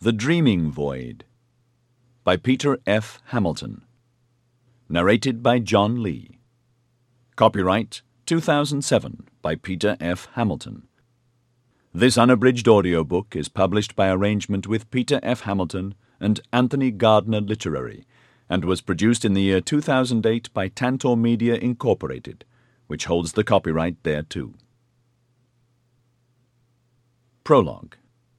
The Dreaming Void by Peter F. Hamilton. Narrated by John Lee. Copyright 2007 by Peter F. Hamilton. This unabridged audiobook is published by arrangement with Peter F. Hamilton and Anthony Gardner Literary, and was produced in the year 2008 by Tantor Media Incorporated, which holds the copyright thereto. Prologue.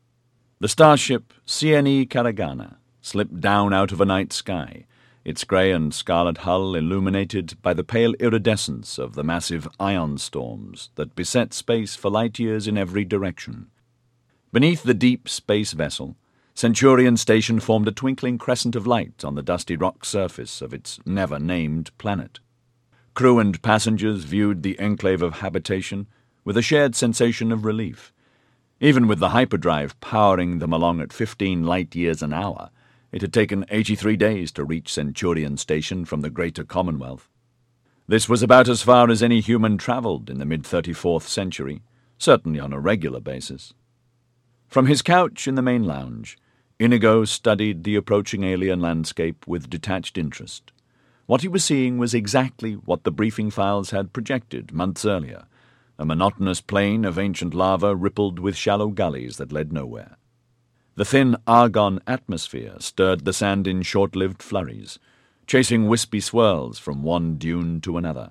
The starship CNE Karagana slipped down out of a night sky, its grey and scarlet hull illuminated by the pale iridescence of the massive ion storms that beset space for light years in every direction. Beneath the deep space vessel, Centurion Station formed a twinkling crescent of light on the dusty rock surface of its never-named planet. Crew and passengers viewed the enclave of habitation with a shared sensation of relief. Even with the hyperdrive powering them along at 15 light-years an hour, it had taken 83 days to reach Centurion Station from the Greater Commonwealth. This was about as far as any human travelled in the mid-34th century, certainly on a regular basis. From his couch in the main lounge, Inigo studied the approaching alien landscape with detached interest. What he was seeing was exactly what the briefing files had projected months earlier, a monotonous plain of ancient lava rippled with shallow gullies that led nowhere. The thin argon atmosphere stirred the sand in short-lived flurries, chasing wispy swirls from one dune to another.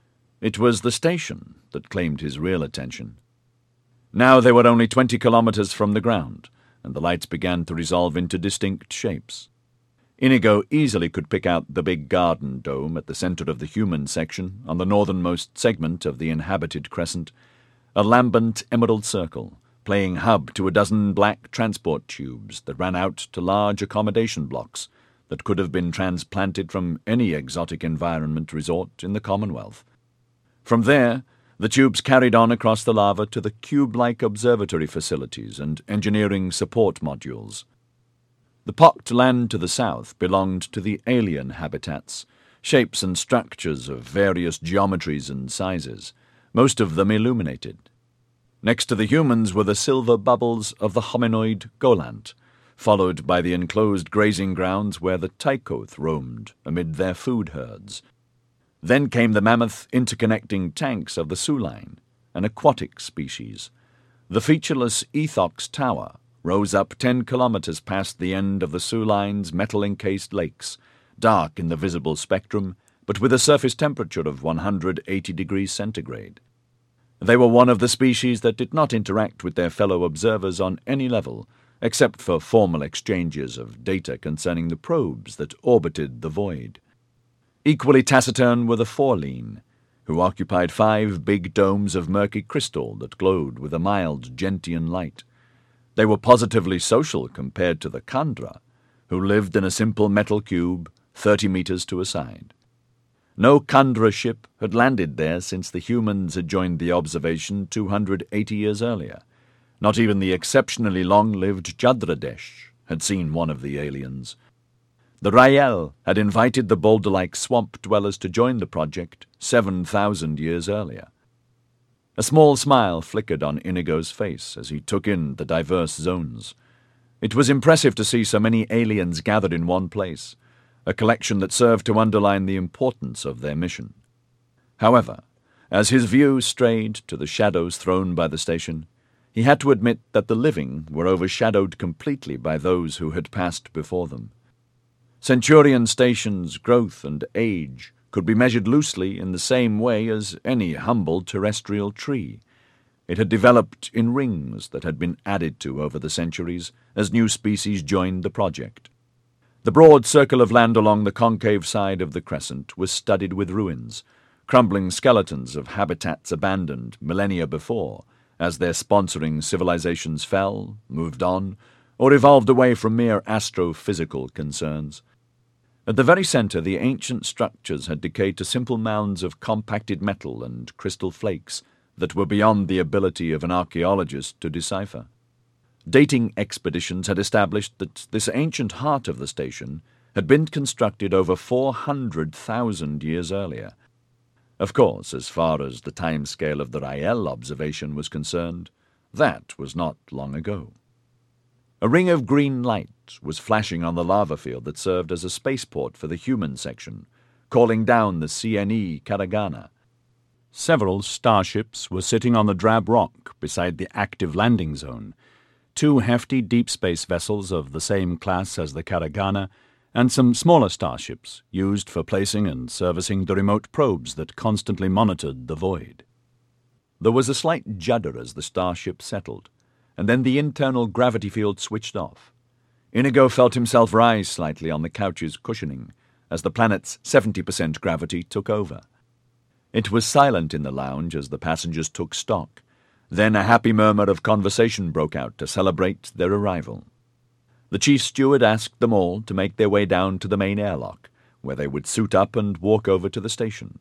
It was the station that claimed his real attention. Now they were only 20 kilometers from the ground, and the lights began to resolve into distinct shapes. Inigo easily could pick out the big garden dome at the center of the human section on the northernmost segment of the inhabited crescent, a lambent emerald circle, playing hub to a dozen black transport tubes that ran out to large accommodation blocks that could have been transplanted from any exotic environment resort in the Commonwealth. From there, the tubes carried on across the lava to the cube-like observatory facilities and engineering support modules. The pocked land to the south belonged to the alien habitats, shapes and structures of various geometries and sizes, most of them illuminated. Next to the humans were the silver bubbles of the hominoid Golant, followed by the enclosed grazing grounds where the Tychoth roamed amid their food herds. Then came the mammoth interconnecting tanks of the Suline, an aquatic species. The featureless Ethox Tower rose up 10 kilometers past the end of the Suline's metal-encased lakes, dark in the visible spectrum, but with a surface temperature of 180 degrees centigrade. They were one of the species that did not interact with their fellow observers on any level, except for formal exchanges of data concerning the probes that orbited the void. Equally taciturn were the Forline, who occupied 5 big domes of murky crystal that glowed with a mild gentian light. They were positively social compared to the Kandra, who lived in a simple metal cube 30 meters to a side. No Kandra ship had landed there since the humans had joined the observation 280 years earlier. Not even the exceptionally long-lived Jadradesh had seen one of the aliens. The Rael had invited the boulder-like swamp dwellers to join the project 7,000 years earlier. A small smile flickered on Inigo's face as he took in the diverse zones. It was impressive to see so many aliens gathered in one place, a collection that served to underline the importance of their mission. However, as his view strayed to the shadows thrown by the station, he had to admit that the living were overshadowed completely by those who had passed before them. Centurion Station's growth and age could be measured loosely in the same way as any humble terrestrial tree. It had developed in rings that had been added to over the centuries as new species joined the project. The broad circle of land along the concave side of the crescent was studded with ruins, crumbling skeletons of habitats abandoned millennia before, as their sponsoring civilizations fell, moved on, or evolved away from mere astrophysical concerns. At the very center, the ancient structures had decayed to simple mounds of compacted metal and crystal flakes that were beyond the ability of an archaeologist to decipher. Dating expeditions had established that this ancient heart of the station had been constructed over 400,000 years earlier. Of course, as far as the timescale of the Rael observation was concerned, that was not long ago. A ring of green light was flashing on the lava field that served as a spaceport for the human section, calling down the CNE Karagana. Several starships were sitting on the drab rock beside the active landing zone, 2 hefty deep space vessels of the same class as the Karagana, and some smaller starships used for placing and servicing the remote probes that constantly monitored the void. There was a slight judder as the starship settled, and then the internal gravity field switched off. Inigo felt himself rise slightly on the couch's cushioning as the planet's 70% gravity took over. It was silent in the lounge as the passengers took stock. Then a happy murmur of conversation broke out to celebrate their arrival. The chief steward asked them all to make their way down to the main airlock, where they would suit up and walk over to the station.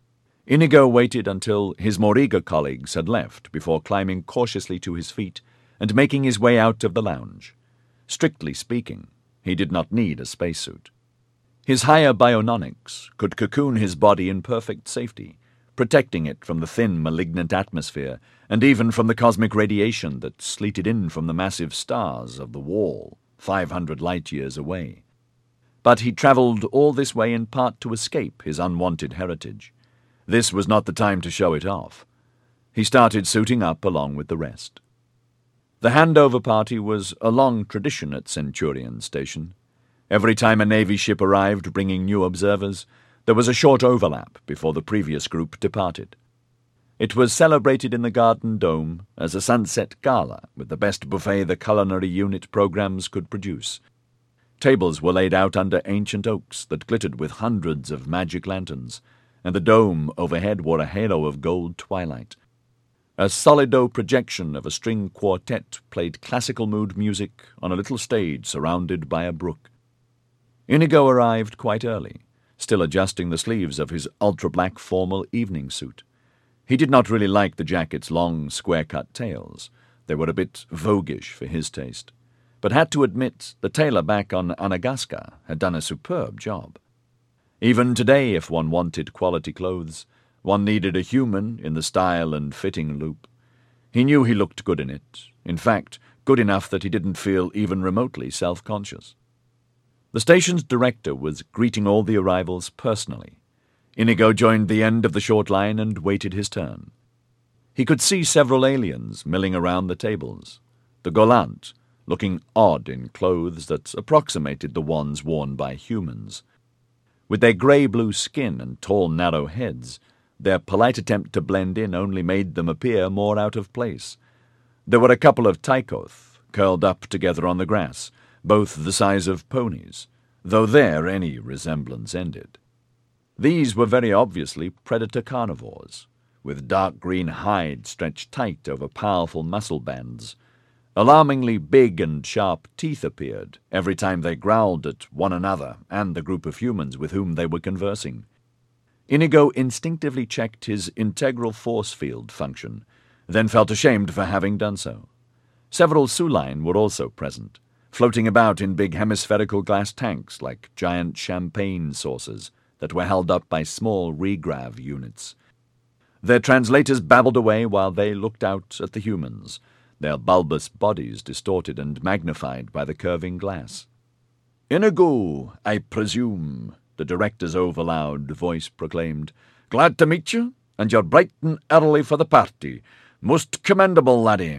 Inigo waited until his more eager colleagues had left before climbing cautiously to his feet and making his way out of the lounge. Strictly speaking, he did not need a spacesuit. His higher biononics could cocoon his body in perfect safety, protecting it from the thin, malignant atmosphere and even from the cosmic radiation that sleeted in from the massive stars of the Wall, 500 light-years away. But he travelled all this way in part to escape his unwanted heritage. This was not the time to show it off. He started suiting up along with the rest. The handover party was a long tradition at Centurion Station. Every time a Navy ship arrived bringing new observers, there was a short overlap before the previous group departed. It was celebrated in the Garden Dome as a sunset gala with the best buffet the culinary unit programs could produce. Tables were laid out under ancient oaks that glittered with hundreds of magic lanterns, and the dome overhead wore a halo of gold twilight. A solido projection of a string quartet played classical mood music on a little stage surrounded by a brook. Inigo arrived quite early, still adjusting the sleeves of his ultra-black formal evening suit. He did not really like the jacket's long, square-cut tails. They were a bit voguish for his taste, but had to admit the tailor back on Anagasca had done a superb job. Even today, if one wanted quality clothes, one needed a human in the style and fitting loop. He knew he looked good in it, in fact, good enough that he didn't feel even remotely self-conscious. The station's director was greeting all the arrivals personally. Inigo joined the end of the short line and waited his turn. He could see several aliens milling around the tables. The Golant, looking odd in clothes that approximated the ones worn by humans. With their grey-blue skin and tall, narrow heads, their polite attempt to blend in only made them appear more out of place. There were a couple of Tychoth, curled up together on the grass, both the size of ponies, though there any resemblance ended. These were very obviously predator carnivores, with dark green hide stretched tight over powerful muscle bands. Alarmingly big and sharp teeth appeared every time they growled at one another and the group of humans with whom they were conversing. Inigo instinctively checked his integral force field function, then felt ashamed for having done so. Several Sulain were also present, floating about in big hemispherical glass tanks like giant champagne saucers that were held up by small regrav units. Their translators babbled away while they looked out at the humans, their bulbous bodies distorted and magnified by the curving glass. "Inigo, I presume," the director's overloud voice proclaimed. "Glad to meet you, and you're bright and early for the party. Most commendable, laddie."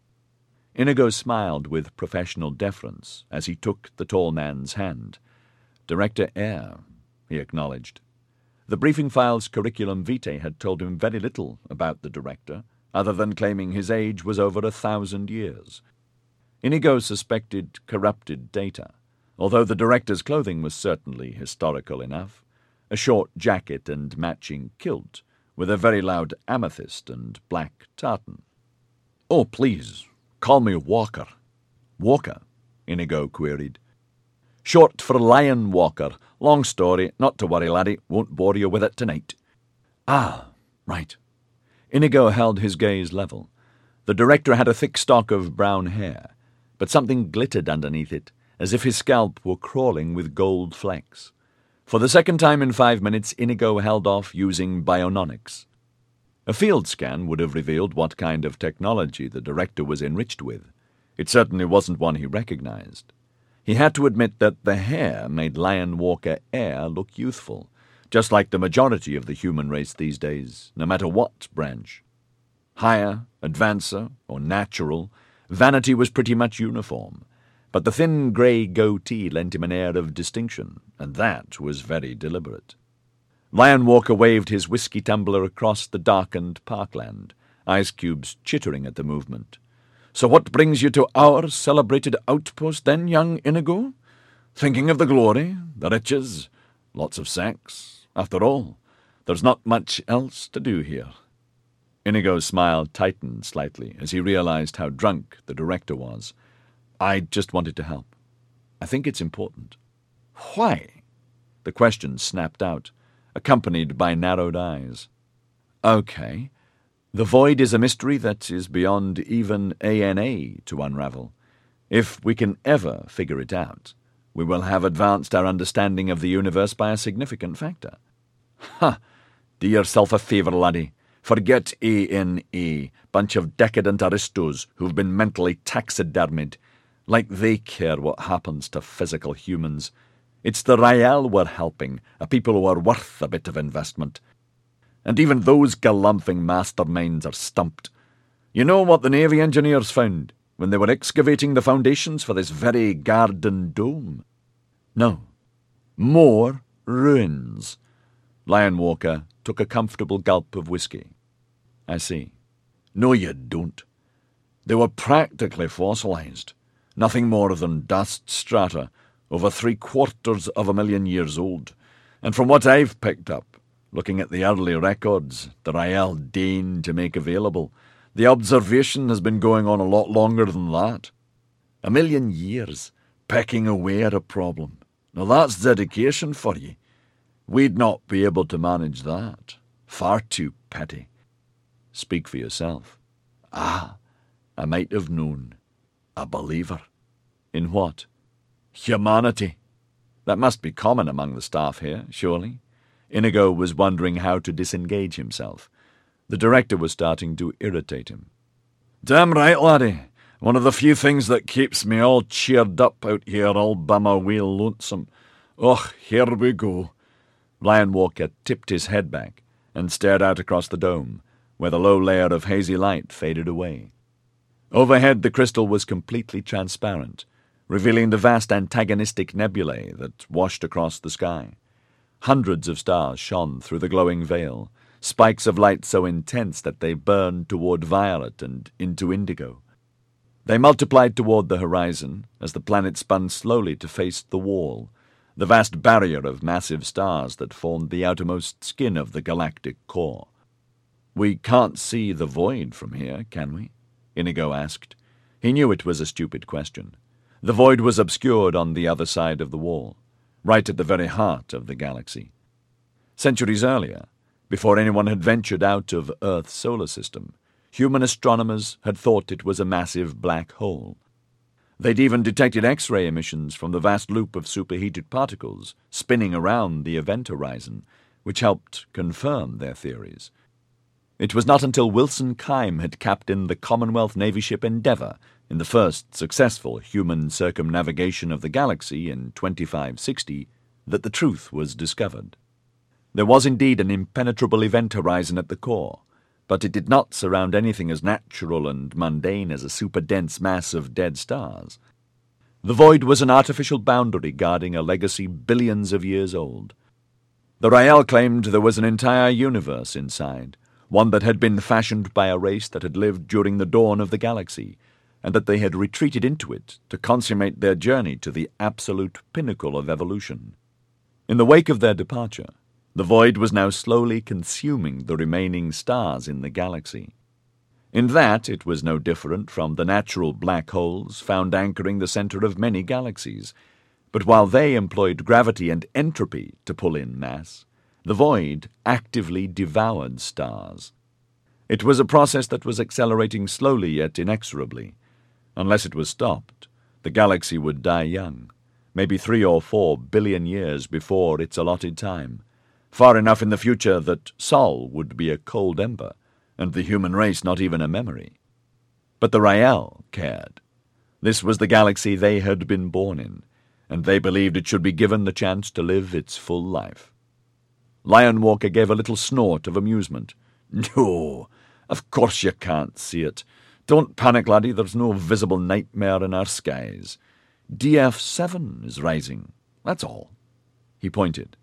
Inigo smiled with professional deference as he took the tall man's hand. "Director Air," he acknowledged. The briefing file's curriculum vitae had told him very little about the director, other than claiming his age was over 1,000 years. Inigo suspected corrupted data, although the director's clothing was certainly historical enough. A short jacket and matching kilt, with a very loud amethyst and black tartan. "Oh, please, call me Walker." "Walker?" Inigo queried. "Short for Lion Walker. Long story. Not to worry, laddie. Won't bore you with it tonight." "Ah, right." Inigo held his gaze level. The director had a thick stock of brown hair, but something glittered underneath it, as if his scalp were crawling with gold flecks. For the second time in 5 minutes, Inigo held off using biononics. A field scan would have revealed what kind of technology the director was enriched with. It certainly wasn't one he recognized. He had to admit that the hair made Lion Walker Air look youthful, just like the majority of the human race these days, no matter what branch. Higher, advancer, or natural, vanity was pretty much uniform, but the thin grey goatee lent him an air of distinction, and that was very deliberate. Lion Walker waved his whiskey tumbler across the darkened parkland, ice cubes chittering at the movement. "So what brings you to our celebrated outpost then, young Inigo? Thinking of the glory, the riches, lots of sex. After all, there's not much else to do here." Inigo's smile tightened slightly as he realized how drunk the director was. "I just wanted to help. I think it's important." "Why?" The question snapped out, accompanied by narrowed eyes. "Okay. The void is a mystery that is beyond even ANA to unravel. If we can ever figure it out, we will have advanced our understanding of the universe by a significant factor." "Ha! Do yourself a favour, laddie. Forget ANA, bunch of decadent aristos who've been mentally taxidermied. Like they care what happens to physical humans. It's the Rael we're helping, a people who are worth a bit of investment. And even those galumphing masterminds are stumped. You know what the Navy engineers found when they were excavating the foundations for this very garden dome?" "No." "More ruins." Lion Walker took a comfortable gulp of whiskey. "I see." "No, you don't. They were practically fossilized. Nothing more than dust strata, over 750,000 years old. And from what I've picked up, looking at the early records the Rael deigned to make available, the observation has been going on a lot longer than that. 1,000,000 years, pecking away at a problem. Now that's dedication for ye. We'd not be able to manage that. Far too petty." "Speak for yourself." "Ah, I might have known. A believer." "In what?" "Humanity." "That must be common among the staff here, surely?" Inigo was wondering how to disengage himself. The director was starting to irritate him. "Damn right, laddie. One of the few things that keeps me all cheered up out here all by my wheel lonesome. Och, here we go." Lion Walker tipped his head back and stared out across the dome, where the low layer of hazy light faded away. Overhead the crystal was completely transparent, revealing the vast antagonistic nebulae that washed across the sky. Hundreds of stars shone through the glowing veil, spikes of light so intense that they burned toward violet and into indigo. They multiplied toward the horizon as the planet spun slowly to face the wall, the vast barrier of massive stars that formed the outermost skin of the galactic core. "We can't see the void from here, can we?" Inigo asked. He knew it was a stupid question. The void was obscured on the other side of the wall, right at the very heart of the galaxy. Centuries earlier, before anyone had ventured out of Earth's solar system, human astronomers had thought it was a massive black hole. They'd even detected X-ray emissions from the vast loop of superheated particles spinning around the event horizon, which helped confirm their theories. It was not until Wilson Kime had captained the Commonwealth Navy ship Endeavour in the first successful human circumnavigation of the galaxy in 2560 that the truth was discovered. There was indeed an impenetrable event horizon at the core, but it did not surround anything as natural and mundane as a super-dense mass of dead stars. The void was an artificial boundary guarding a legacy billions of years old. The Rael claimed there was an entire universe inside, one that had been fashioned by a race that had lived during the dawn of the galaxy, and that they had retreated into it to consummate their journey to the absolute pinnacle of evolution. In the wake of their departure, the void was now slowly consuming the remaining stars in the galaxy. In that it was no different from the natural black holes found anchoring the center of many galaxies, but while they employed gravity and entropy to pull in mass, the void actively devoured stars. It was a process that was accelerating slowly yet inexorably. Unless it was stopped, the galaxy would die young, maybe 3 or 4 billion years before its allotted time, far enough in the future that Sol would be a cold ember, and the human race not even a memory. But the Rael cared. This was the galaxy they had been born in, and they believed it should be given the chance to live its full life. Lion Walker gave a little snort of amusement. "No, of course you can't see it. Don't panic, laddie, there's no visible nightmare in our skies. DF7 is rising, that's all." He pointed.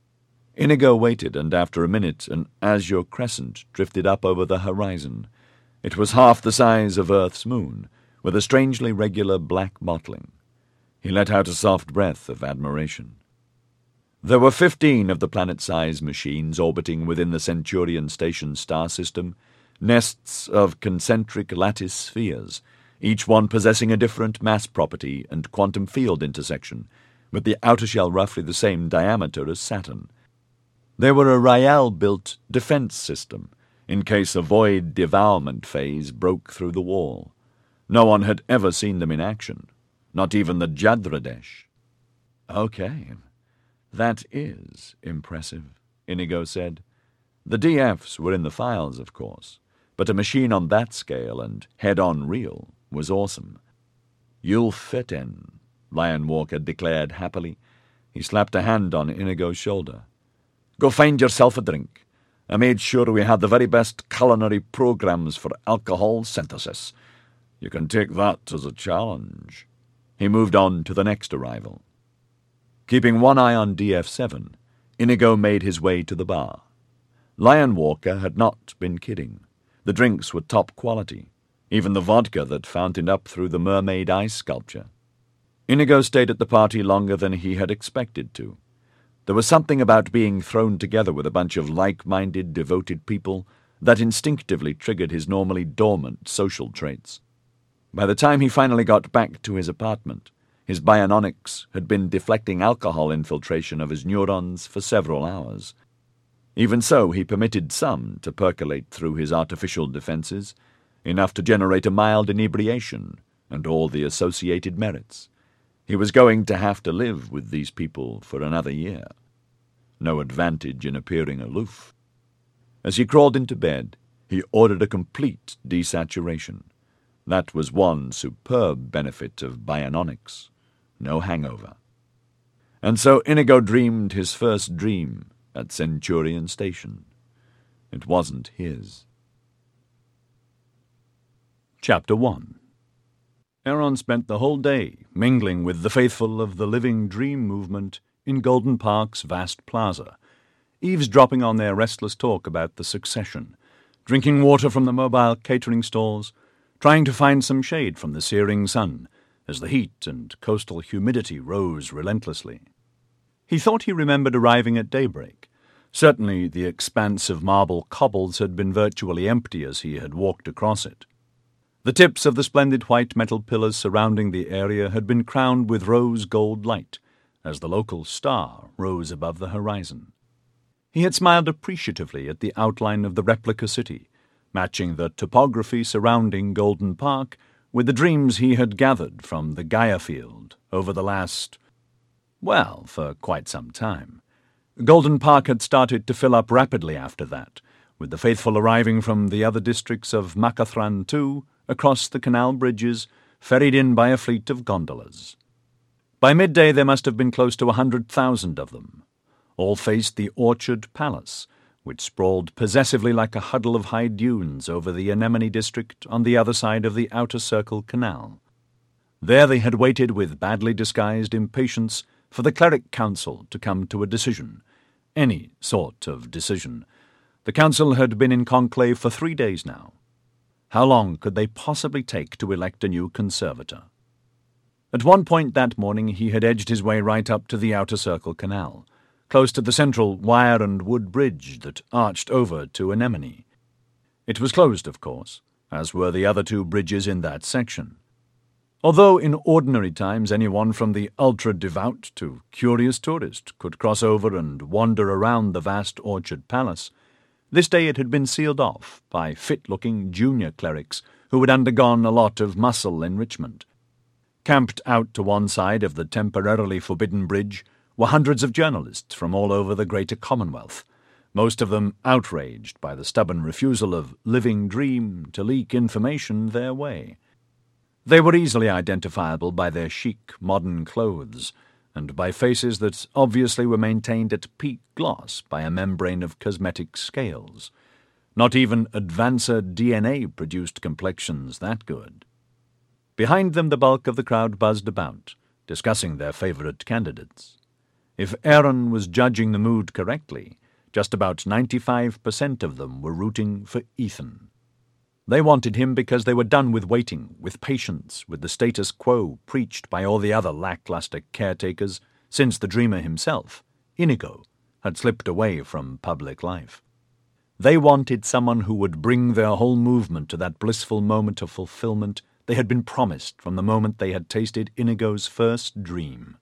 Inigo waited, and after a minute an azure crescent drifted up over the horizon. It was half the size of Earth's moon, with a strangely regular black mottling. He let out a soft breath of admiration. There were 15 of the planet-sized machines orbiting within the Centurion Station star system, nests of concentric lattice spheres, each one possessing a different mass property and quantum field intersection, with the outer shell roughly the same diameter as Saturn. They were a Rael-built defense system, in case a void devourment phase broke through the wall. No one had ever seen them in action, not even the Jadradesh. "Okay, that is impressive," Inigo said. The DFs were in the files, of course, but a machine on that scale and head-on real was awesome. "You'll fit in," Lion Walker declared happily. He slapped a hand on Inigo's shoulder. "Go find yourself a drink. I made sure we had the very best culinary programs for alcohol synthesis. You can take that as a challenge." He moved on to the next arrival. Keeping one eye on DF7, Inigo made his way to the bar. Lion Walker had not been kidding. The drinks were top quality, even the vodka that fountained up through the mermaid ice sculpture. Inigo stayed at the party longer than he had expected to. There was something about being thrown together with a bunch of like-minded, devoted people that instinctively triggered his normally dormant social traits. By the time he finally got back to his apartment, his bionics had been deflecting alcohol infiltration of his neurons for several hours. Even so, he permitted some to percolate through his artificial defenses, enough to generate a mild inebriation and all the associated merits. He was going to have to live with these people for another year. No advantage in appearing aloof. As he crawled into bed, he ordered a complete desaturation. That was one superb benefit of bionics. No hangover. And so Inigo dreamed his first dream at Centurion Station. It wasn't his. Chapter 1. Aaron spent the whole day mingling with the faithful of the Living Dream movement in Golden Park's vast plaza, eavesdropping on their restless talk about the succession, drinking water from the mobile catering stalls, trying to find some shade from the searing sun as the heat and coastal humidity rose relentlessly. He thought he remembered arriving at daybreak. Certainly the expanse of marble cobbles had been virtually empty as he had walked across it. The tips of the splendid white metal pillars surrounding the area had been crowned with rose-gold light, as the local star rose above the horizon. He had smiled appreciatively at the outline of the replica city, matching the topography surrounding Golden Park with the dreams he had gathered from the Gaia field over the last, for quite some time. Golden Park had started to fill up rapidly after that, with the faithful arriving from the other districts of Makathran too, across the canal bridges, ferried in by a fleet of gondolas. By midday there must have been close to 100,000 of them. All faced the Orchard Palace, which sprawled possessively like a huddle of high dunes over the Anemone district on the other side of the Outer Circle Canal. There they had waited with badly disguised impatience for the Cleric Council to come to a decision. Any sort of decision. The council had been in conclave for 3 days now. How long could they possibly take to elect a new conservator? At one point that morning he had edged his way right up to the Outer Circle Canal, close to the central wire and wood bridge that arched over to Anemone. It was closed, of course, as were the other 2 bridges in that section. Although in ordinary times anyone from the ultra-devout to curious tourist could cross over and wander around the vast Orchard Palace, this day it had been sealed off by fit-looking junior clerics who had undergone a lot of muscle enrichment. Camped out to one side of the temporarily forbidden bridge were hundreds of journalists from all over the greater Commonwealth, most of them outraged by the stubborn refusal of Living Dream to leak information their way. They were easily identifiable by their chic, modern clothes, and by faces that obviously were maintained at peak gloss by a membrane of cosmetic scales. Not even Advancer DNA produced complexions that good. Behind them the bulk of the crowd buzzed about, discussing their favourite candidates. If Aaron was judging the mood correctly, just about 95% of them were rooting for Ethan. They wanted him because they were done with waiting, with patience, with the status quo preached by all the other lackluster caretakers since the dreamer himself, Inigo, had slipped away from public life. They wanted someone who would bring their whole movement to that blissful moment of fulfillment they had been promised from the moment they had tasted Inigo's first dream.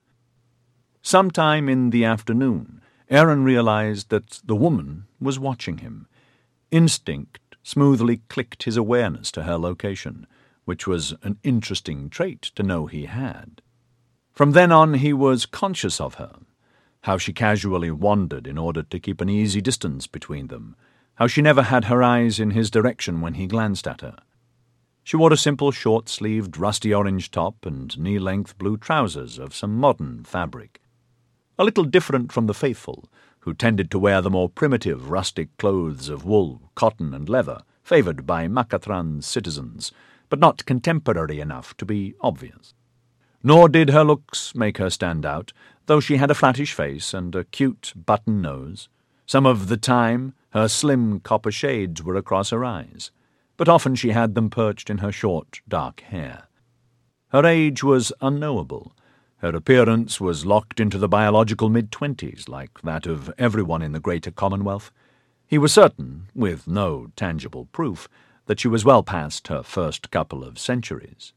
Sometime in the afternoon, Aaron realized that the woman was watching him. Instinct smoothly clicked his awareness to her location, which was an interesting trait to know he had. From then on he was conscious of her, how she casually wandered in order to keep an easy distance between them, how she never had her eyes in his direction when he glanced at her. She wore a simple short-sleeved rusty orange top and knee-length blue trousers of some modern fabric. A little different from the faithful, who tended to wear the more primitive rustic clothes of wool, cotton, and leather, favoured by Macatran's citizens, but not contemporary enough to be obvious. Nor did her looks make her stand out, though she had a flattish face and a cute button nose. Some of the time her slim copper shades were across her eyes, but often she had them perched in her short, dark hair. Her age was unknowable. Her appearance was locked into the biological mid-20s, like that of everyone in the Greater Commonwealth. He was certain, with no tangible proof, that she was well past her first couple of centuries.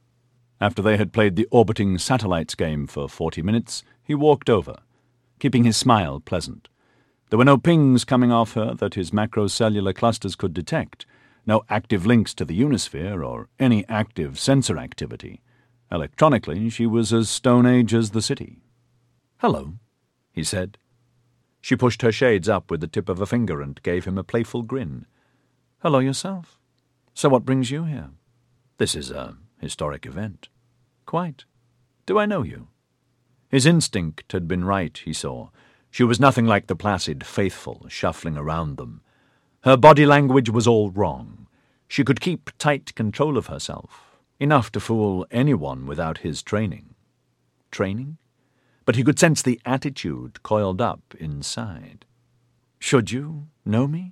After they had played the orbiting satellites game for 40 minutes, he walked over, keeping his smile pleasant. There were no pings coming off her that his macrocellular clusters could detect, no active links to the Unisphere or any active sensor activity. Electronically, she was as Stone Age as the city. "Hello," he said. She pushed her shades up with the tip of a finger and gave him a playful grin. "Hello yourself. So what brings you here?" "This is a historic event." "Quite. Do I know you?" His instinct had been right, he saw. She was nothing like the placid faithful shuffling around them. Her body language was all wrong. She could keep tight control of herself, enough to fool anyone without his training. Training? But he could sense the attitude coiled up inside. "Should you know me?"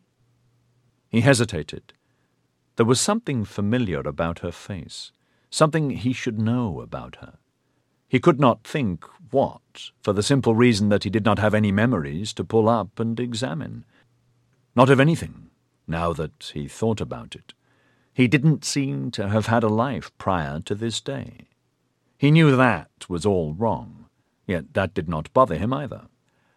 He hesitated. There was something familiar about her face, something he should know about her. He could not think what, for the simple reason that he did not have any memories to pull up and examine. Not of anything, now that he thought about it. He didn't seem to have had a life prior to this day. He knew that was all wrong, yet that did not bother him either.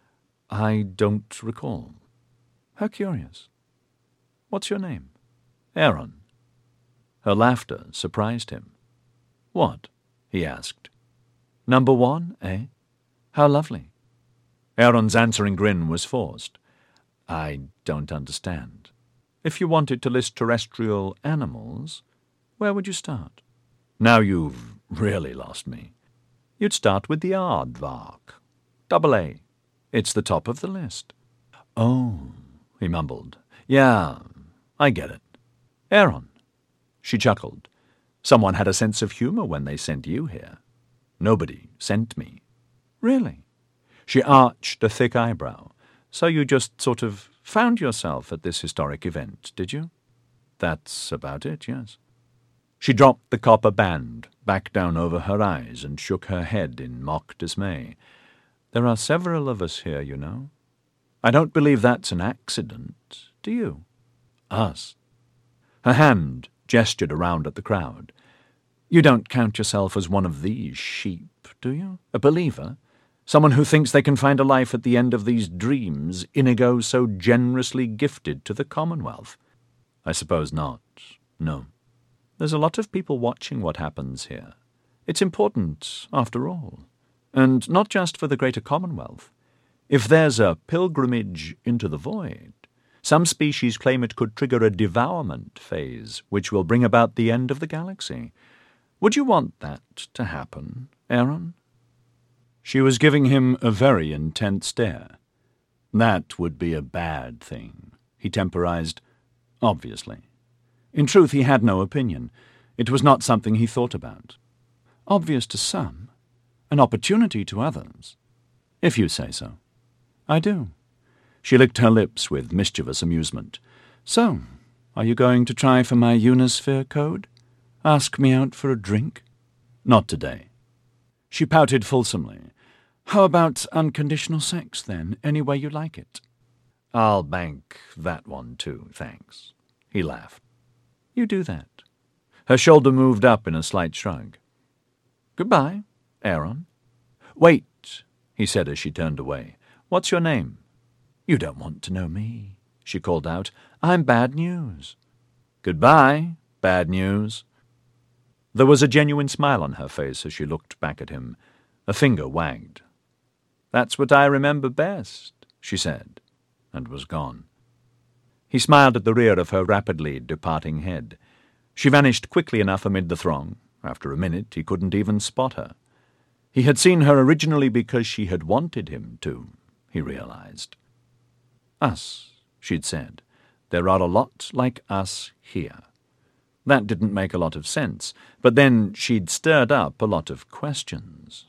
"I don't recall." "How curious. What's your name?" "Aaron." Her laughter surprised him. "What?" he asked. "Number one, eh? How lovely." Aaron's answering grin was forced. "I don't understand. If you wanted to list terrestrial animals, where would you start?" "Now you've really lost me." "You'd start with the aardvark. AA. It's the top of the list." "Oh," he mumbled. "Yeah, I get it." "Aaron." She chuckled. "Someone had a sense of humor when they sent you here." "Nobody sent me." "Really?" She arched a thick eyebrow. "So you just sort of found yourself at this historic event, did you?" "That's about it, yes." She dropped the copper band back down over her eyes and shook her head in mock dismay. "There are several of us here, you know. I don't believe that's an accident, do you?" "Us?" Her hand gestured around at the crowd. "You don't count yourself as one of these sheep, do you? A believer? Someone who thinks they can find a life at the end of these dreams Inigo so generously gifted to the Commonwealth?" "I suppose not, no." "There's a lot of people watching what happens here. It's important, after all. And not just for the Greater Commonwealth. If there's a pilgrimage into the void, some species claim it could trigger a devourment phase, which will bring about the end of the galaxy. Would you want that to happen, Aaron?" She was giving him a very intent stare. "That would be a bad thing," he temporized. "Obviously." In truth, he had no opinion. It was not something he thought about. "Obvious to some, an opportunity to others." "If you say so." "I do." She licked her lips with mischievous amusement. "So, are you going to try for my Unisphere code? Ask me out for a drink?" "Not today." She pouted fulsomely. "How about unconditional sex, then, any way you like it?" "I'll bank that one, too, thanks." He laughed. "You do that." Her shoulder moved up in a slight shrug. "Goodbye, Aaron." "Wait," he said as she turned away. "What's your name?" "You don't want to know me," she called out. "I'm Bad News." "Goodbye, Bad News." There was a genuine smile on her face as she looked back at him. A finger wagged. "That's what I remember best," she said, and was gone. He smiled at the rear of her rapidly departing head. She vanished quickly enough amid the throng. After a minute he couldn't even spot her. He had seen her originally because she had wanted him to, he realized. "Us," she'd said. "There are a lot like us here." That didn't make a lot of sense, but then she'd stirred up a lot of questions.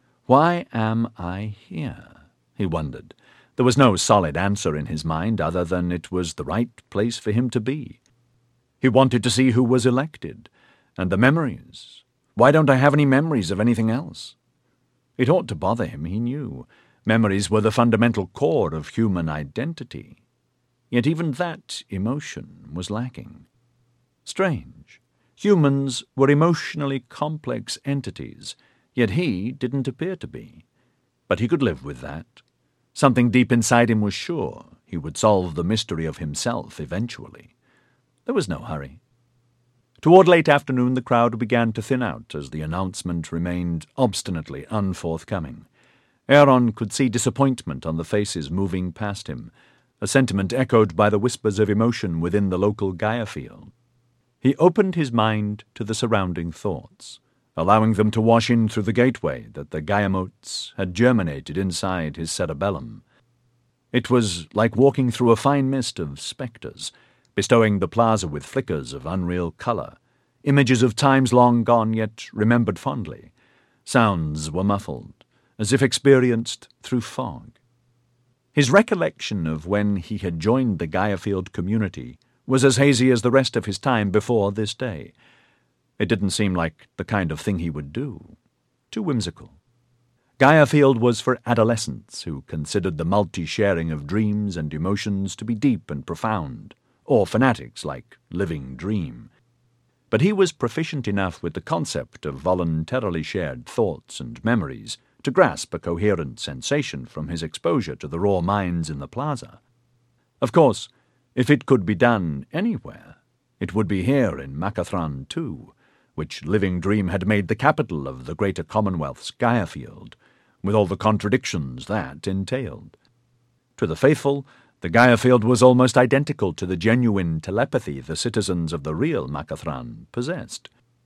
Why am I here? He wondered. There was no solid answer in his mind other than it was the right place for him to be. He wanted to see who was elected, and the memories. Why don't I have any memories of anything else? It ought to bother him, he knew. Memories were the fundamental core of human identity. Yet even that emotion was lacking. Strange. Humans were emotionally complex entities, yet he didn't appear to be. But he could live with that. Something deep inside him was sure he would solve the mystery of himself eventually. There was no hurry. Toward late afternoon the crowd began to thin out as the announcement remained obstinately unforthcoming. Aaron could see disappointment on the faces moving past him, a sentiment echoed by the whispers of emotion within the local Gaia field. He opened his mind to the surrounding thoughts, allowing them to wash in through the gateway that the Gaiamotes had germinated inside his cerebellum. It was like walking through a fine mist of spectres, bestowing the plaza with flickers of unreal color, images of times long gone yet remembered fondly. Sounds were muffled, as if experienced through fog. His recollection of when he had joined the Gaia Field community was as hazy as the rest of his time before this day. It didn't seem like the kind of thing he would do. Too whimsical. Gaia Field was for adolescents who considered the multi-sharing of dreams and emotions to be deep and profound, or fanatics like Living Dream. But he was proficient enough with the concept of voluntarily shared thoughts and memories to grasp a coherent sensation from his exposure to the raw minds in the plaza. Of course, if it could be done anywhere, it would be here in Makathran too, which Living Dream had made the capital of the greater Commonwealth's Gaia Field, with all the contradictions that entailed. To the faithful, the Gaia Field was almost identical to the genuine telepathy the citizens of the real Makathran possessed.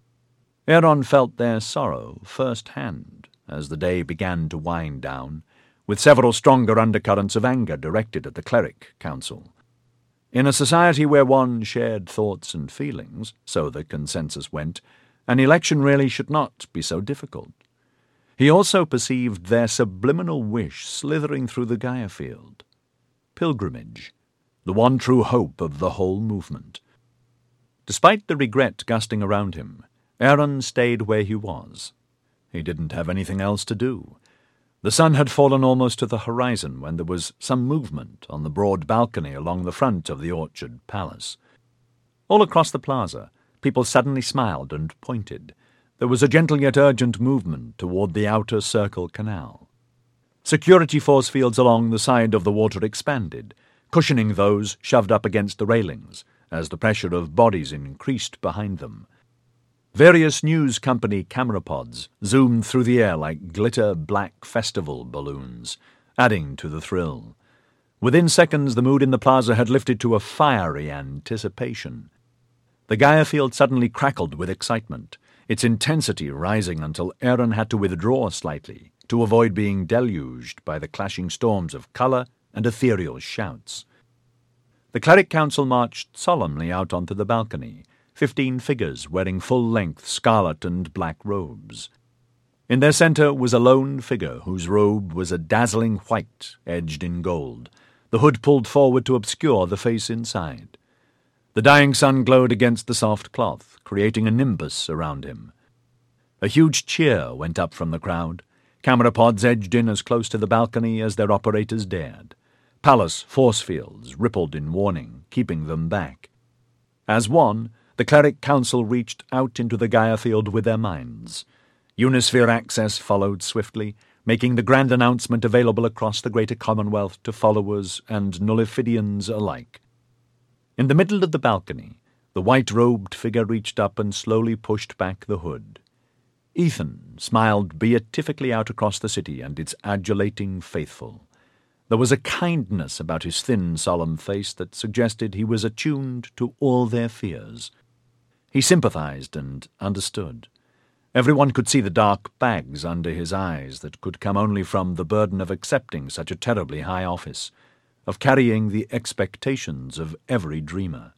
Aaron felt their sorrow first-hand as the day began to wind down, with several stronger undercurrents of anger directed at the Cleric Council. In a society where one shared thoughts and feelings, so the consensus went, an election really should not be so difficult. He also perceived their subliminal wish slithering through the Gaia Field. Pilgrimage, the one true hope of the whole movement. Despite the regret gusting around him, Aaron stayed where he was. He didn't have anything else to do. The sun had fallen almost to the horizon when there was some movement on the broad balcony along the front of the Orchard Palace. All across the plaza, people suddenly smiled and pointed. There was a gentle yet urgent movement toward the outer circle canal. Security force fields along the side of the water expanded, cushioning those shoved up against the railings as the pressure of bodies increased behind them. Various news company camera pods zoomed through the air like glitter-black festival balloons, adding to the thrill. Within seconds, the mood in the plaza had lifted to a fiery anticipation. The Gaia Field suddenly crackled with excitement. its intensity rising until Aaron had to withdraw slightly to avoid being deluged by the clashing storms of colour and ethereal shouts. The cleric council marched solemnly out onto the balcony, 15 figures wearing full-length scarlet and black robes. In their centre was a lone figure whose robe was a dazzling white edged in gold, the hood pulled forward to obscure the face inside. The dying sun glowed against the soft cloth, creating a nimbus around him. A huge cheer went up from the crowd. Camera pods edged in as close to the balcony as their operators dared. Palace force fields rippled in warning, keeping them back. As one, the cleric council reached out into the Gaia field with their minds. Unisphere access followed swiftly, making the grand announcement available across the greater Commonwealth to followers and Nullifidians alike. In the middle of the balcony, the white-robed figure reached up and slowly pushed back the hood. Ethan smiled beatifically out across the city and its adulating faithful. There was a kindness about his thin, solemn face that suggested he was attuned to all their fears. He sympathized and understood. Everyone could see the dark bags under his eyes that could come only from the burden of accepting such a terribly high office, of carrying the expectations of every dreamer.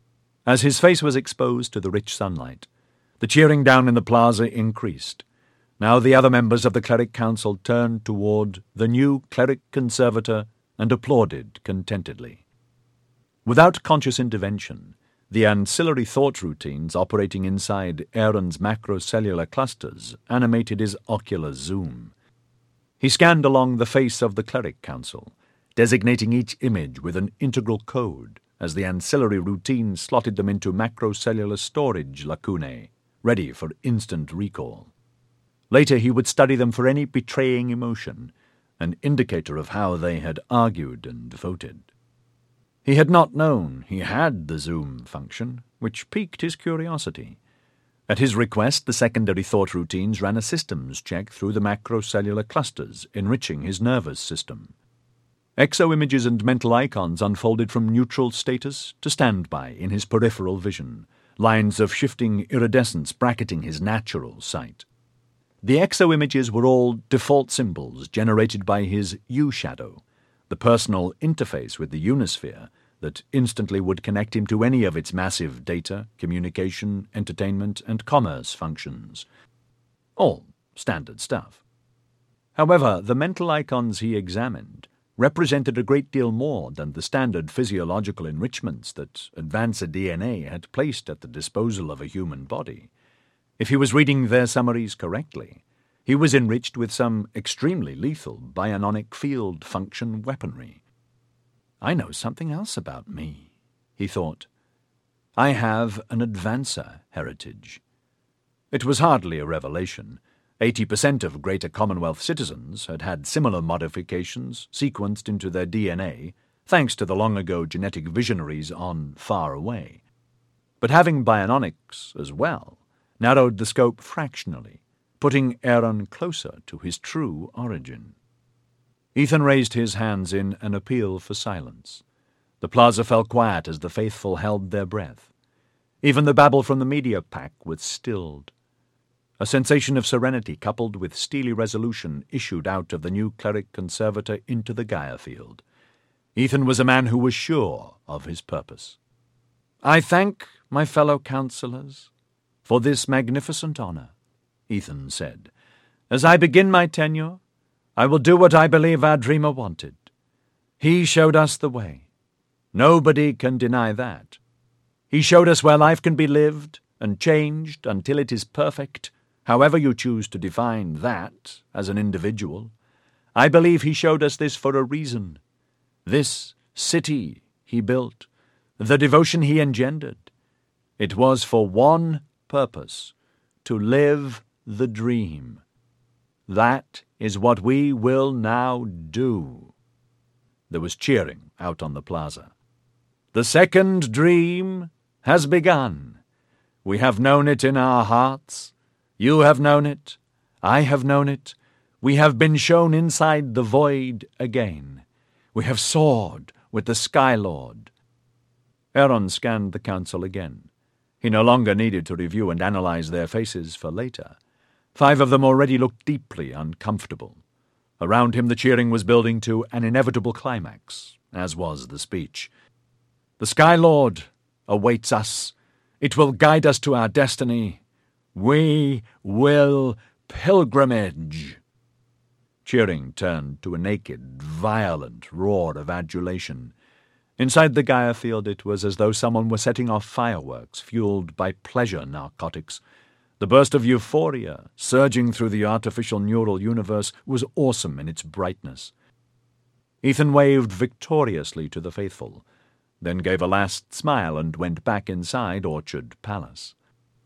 As his face was exposed to the rich sunlight, the cheering down in the plaza increased. Now the other members of the cleric council turned toward the new cleric conservator and applauded contentedly. Without conscious intervention, the ancillary thought routines operating inside Aaron's macrocellular clusters animated his ocular zoom. He scanned along the face of the cleric council, designating each image with an integral code as the ancillary routine slotted them into macrocellular storage lacunae, ready for instant recall. Later he would study them for any betraying emotion, an indicator of how they had argued and voted. He had not known he had the zoom function, which piqued his curiosity. At his request, the secondary thought routines ran a systems check through the macrocellular clusters, enriching his nervous system. Exo-images and mental icons unfolded from neutral status to standby in his peripheral vision, lines of shifting iridescence bracketing his natural sight. The exo-images were all default symbols generated by his U-shadow, the personal interface with the Unisphere that instantly would connect him to any of its massive data, communication, entertainment, and commerce functions. All standard stuff. However, the mental icons he examined represented a great deal more than the standard physiological enrichments that Advancer DNA had placed at the disposal of a human body. If he was reading their summaries correctly, he was enriched with some extremely lethal bionic field function weaponry. I know something else about me, he thought. I have an Advancer heritage. It was hardly a revelation. 80% of Greater Commonwealth citizens had had similar modifications sequenced into their DNA, thanks to the long-ago genetic visionaries on Far Away. But having bionics as well narrowed the scope fractionally, putting Aaron closer to his true origin. Ethan raised his hands in an appeal for silence. The plaza fell quiet as the faithful held their breath. Even the babble from the media pack was stilled. A sensation of serenity coupled with steely resolution issued out of the new cleric conservator into the Gaia field. Ethan was a man who was sure of his purpose. I thank my fellow councillors for this magnificent honor, Ethan said. As I begin my tenure, I will do what I believe our dreamer wanted. He showed us the way. Nobody can deny that. He showed us where life can be lived and changed until it is perfect, however you choose to define that as an individual. I believe he showed us this for a reason. This city he built, the devotion he engendered, it was for one purpose, to live the dream. That is what we will now do. There was cheering out on the plaza. The second dream has begun. We have known it in our hearts. You have known it. I have known it. We have been shown inside the void again. We have soared with the Sky Lord. Aaron scanned the council again. He no longer needed to review and analyze their faces for later. 5 of them already looked deeply uncomfortable. Around him the cheering was building to an inevitable climax, as was the speech. "The Sky Lord awaits us. It will guide us to our destiny. We will pilgrimage." Cheering turned to a naked, violent roar of adulation. Inside the Gaia field it was as though someone were setting off fireworks fueled by pleasure narcotics. The burst of euphoria, surging through the artificial neural universe, was awesome in its brightness. Ethan waved victoriously to the faithful, then gave a last smile and went back inside Orchard Palace.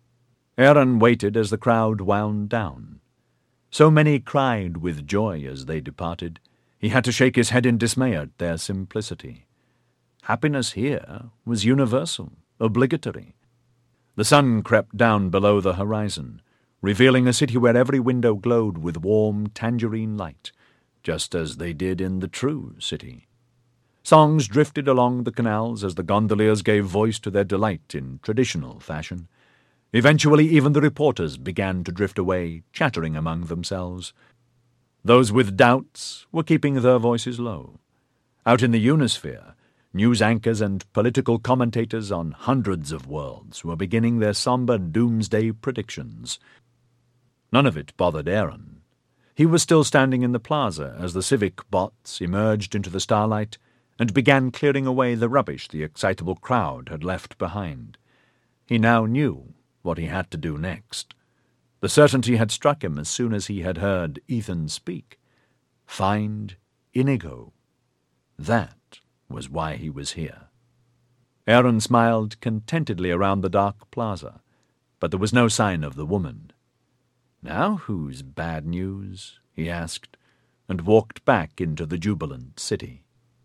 Aaron waited as the crowd wound down. So many cried with joy as they departed, he had to shake his head in dismay at their simplicity. Happiness here was universal, obligatory. The sun crept down below the horizon, revealing a city where every window glowed with warm tangerine light, just as they did in the true city. Songs drifted along the canals as the gondoliers gave voice to their delight in traditional fashion. Eventually even the reporters began to drift away, chattering among themselves. Those with doubts were keeping their voices low. Out in the Unisphere, news anchors and political commentators on hundreds of worlds were beginning their somber doomsday predictions. None of it bothered Aaron. He was still standing in the plaza as the civic bots emerged into the starlight and began clearing away the rubbish the excitable crowd had left behind. He now knew what he had to do next. The certainty had struck him as soon as he had heard Ethan speak. Find Inigo. That was why he was here. Aaron smiled contentedly around the dark plaza, but there was no sign of the woman. "Now whose bad news?" he asked, and walked back into the jubilant city.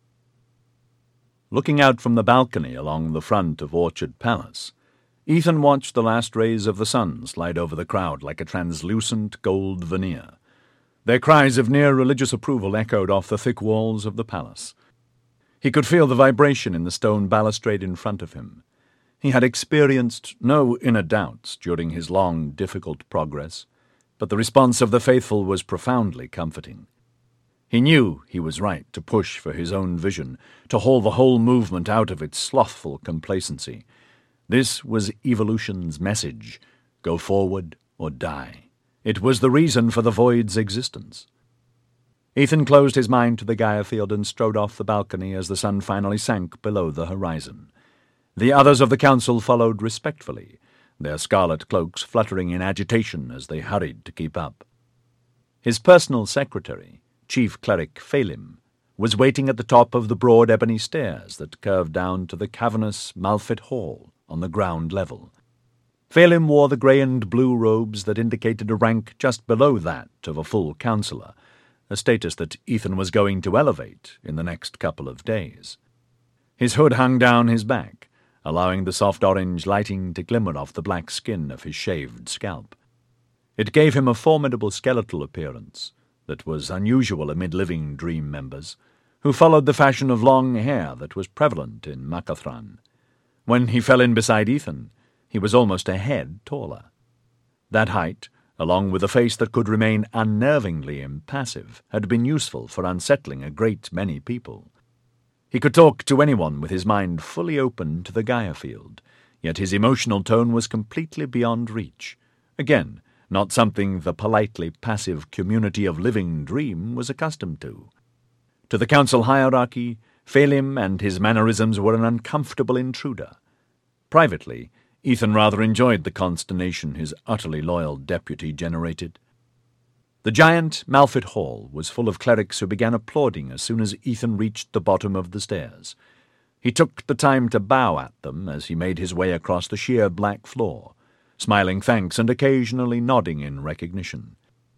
Looking out from the balcony along the front of Orchard Palace, Ethan watched the last rays of the sun slide over the crowd like a translucent gold veneer. Their cries of near-religious approval echoed off the thick walls of the palace. He could feel the vibration in the stone balustrade in front of him. He had experienced no inner doubts during his long, difficult progress, but the response of the faithful was profoundly comforting. He knew he was right to push for his own vision, to haul the whole movement out of its slothful complacency. This was evolution's message: go forward or die. It was the reason for the Void's existence. Ethan closed his mind to the Gaia field and strode off the balcony as the sun finally sank below the horizon. The others of the council followed respectfully, their scarlet cloaks fluttering in agitation as they hurried to keep up. His personal secretary, Chief Cleric Phelim, was waiting at the top of the broad ebony stairs that curved down to the cavernous Malfit Hall on the ground level. Phelim wore the grey and blue robes that indicated a rank just below that of a full councillor, a status that Ethan was going to elevate in the next couple of days. His hood hung down his back, allowing the soft orange lighting to glimmer off the black skin of his shaved scalp. It gave him a formidable skeletal appearance that was unusual amid living Dream members, who followed the fashion of long hair that was prevalent in Makathran. When he fell in beside Ethan, he was almost a head taller. That height, along with a face that could remain unnervingly impassive, had been useful for unsettling a great many people. He could talk to anyone with his mind fully open to the Gaia field, yet his emotional tone was completely beyond reach. Again, not something the politely passive community of living Dream was accustomed to. To the council hierarchy, Phelim and his mannerisms were an uncomfortable intruder. Privately, Ethan rather enjoyed the consternation his utterly loyal deputy generated. The giant Malfit Hall was full of clerics who began applauding as soon as Ethan reached the bottom of the stairs. He took the time to bow at them as he made his way across the sheer black floor, smiling thanks and occasionally nodding in recognition.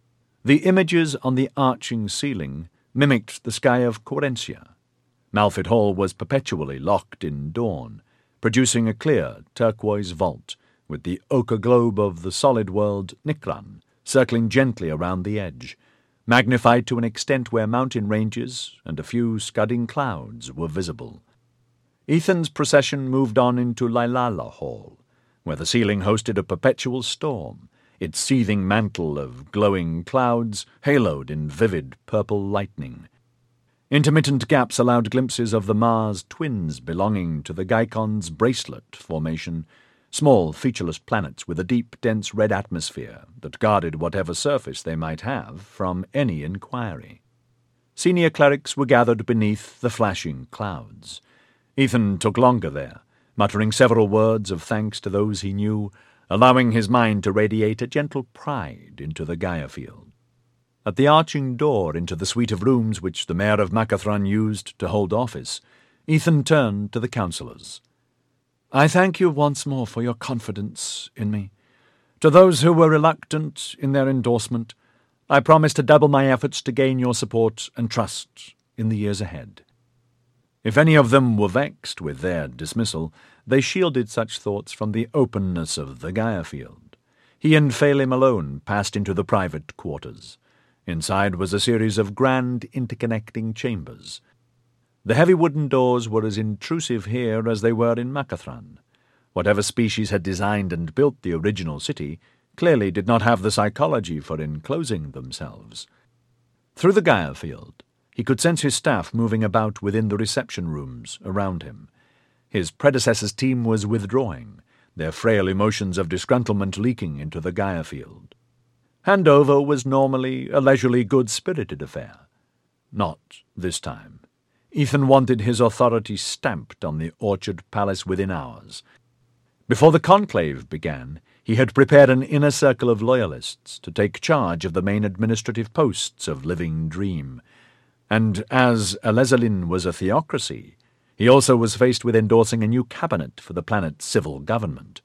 The images on the arching ceiling mimicked the sky of Quarencia. Malfit Hall was perpetually locked in dawn, producing a clear turquoise vault with the ochre globe of the solid world Nikran circling gently around the edge, magnified to an extent where mountain ranges and a few scudding clouds were visible. Ethan's procession moved on into Lailala Hall, where the ceiling hosted a perpetual storm, its seething mantle of glowing clouds haloed in vivid purple lightning. Intermittent gaps allowed glimpses of the Mars twins belonging to the Gykon's Bracelet formation, small, featureless planets with a deep, dense red atmosphere that guarded whatever surface they might have from any inquiry. Senior clerics were gathered beneath the flashing clouds. Ethan took longer there, muttering several words of thanks to those he knew, allowing his mind to radiate a gentle pride into the Gaia field. At the arching door into the suite of rooms which the mayor of Macathron used to hold office, Ethan turned to the councillors. "I thank you once more for your confidence in me. To those who were reluctant in their endorsement, I promise to double my efforts to gain your support and trust in the years ahead." If any of them were vexed with their dismissal, they shielded such thoughts from the openness of the Gaia field. He and Phelim alone passed into the private quarters. Inside was a series of grand interconnecting chambers. The heavy wooden doors were as intrusive here as they were in Macathron. Whatever species had designed and built the original city clearly did not have the psychology for enclosing themselves. Through the Gaia field, he could sense his staff moving about within the reception rooms around him. His predecessor's team was withdrawing, their frail emotions of disgruntlement leaking into the Gaia field. Handover was normally a leisurely, good-spirited affair. Not this time. Ethan wanted his authority stamped on the Orchard Palace within hours. Before the conclave began, he had prepared an inner circle of loyalists to take charge of the main administrative posts of Living Dream. And as Elezalin was a theocracy, he also was faced with endorsing a new cabinet for the planet's civil government.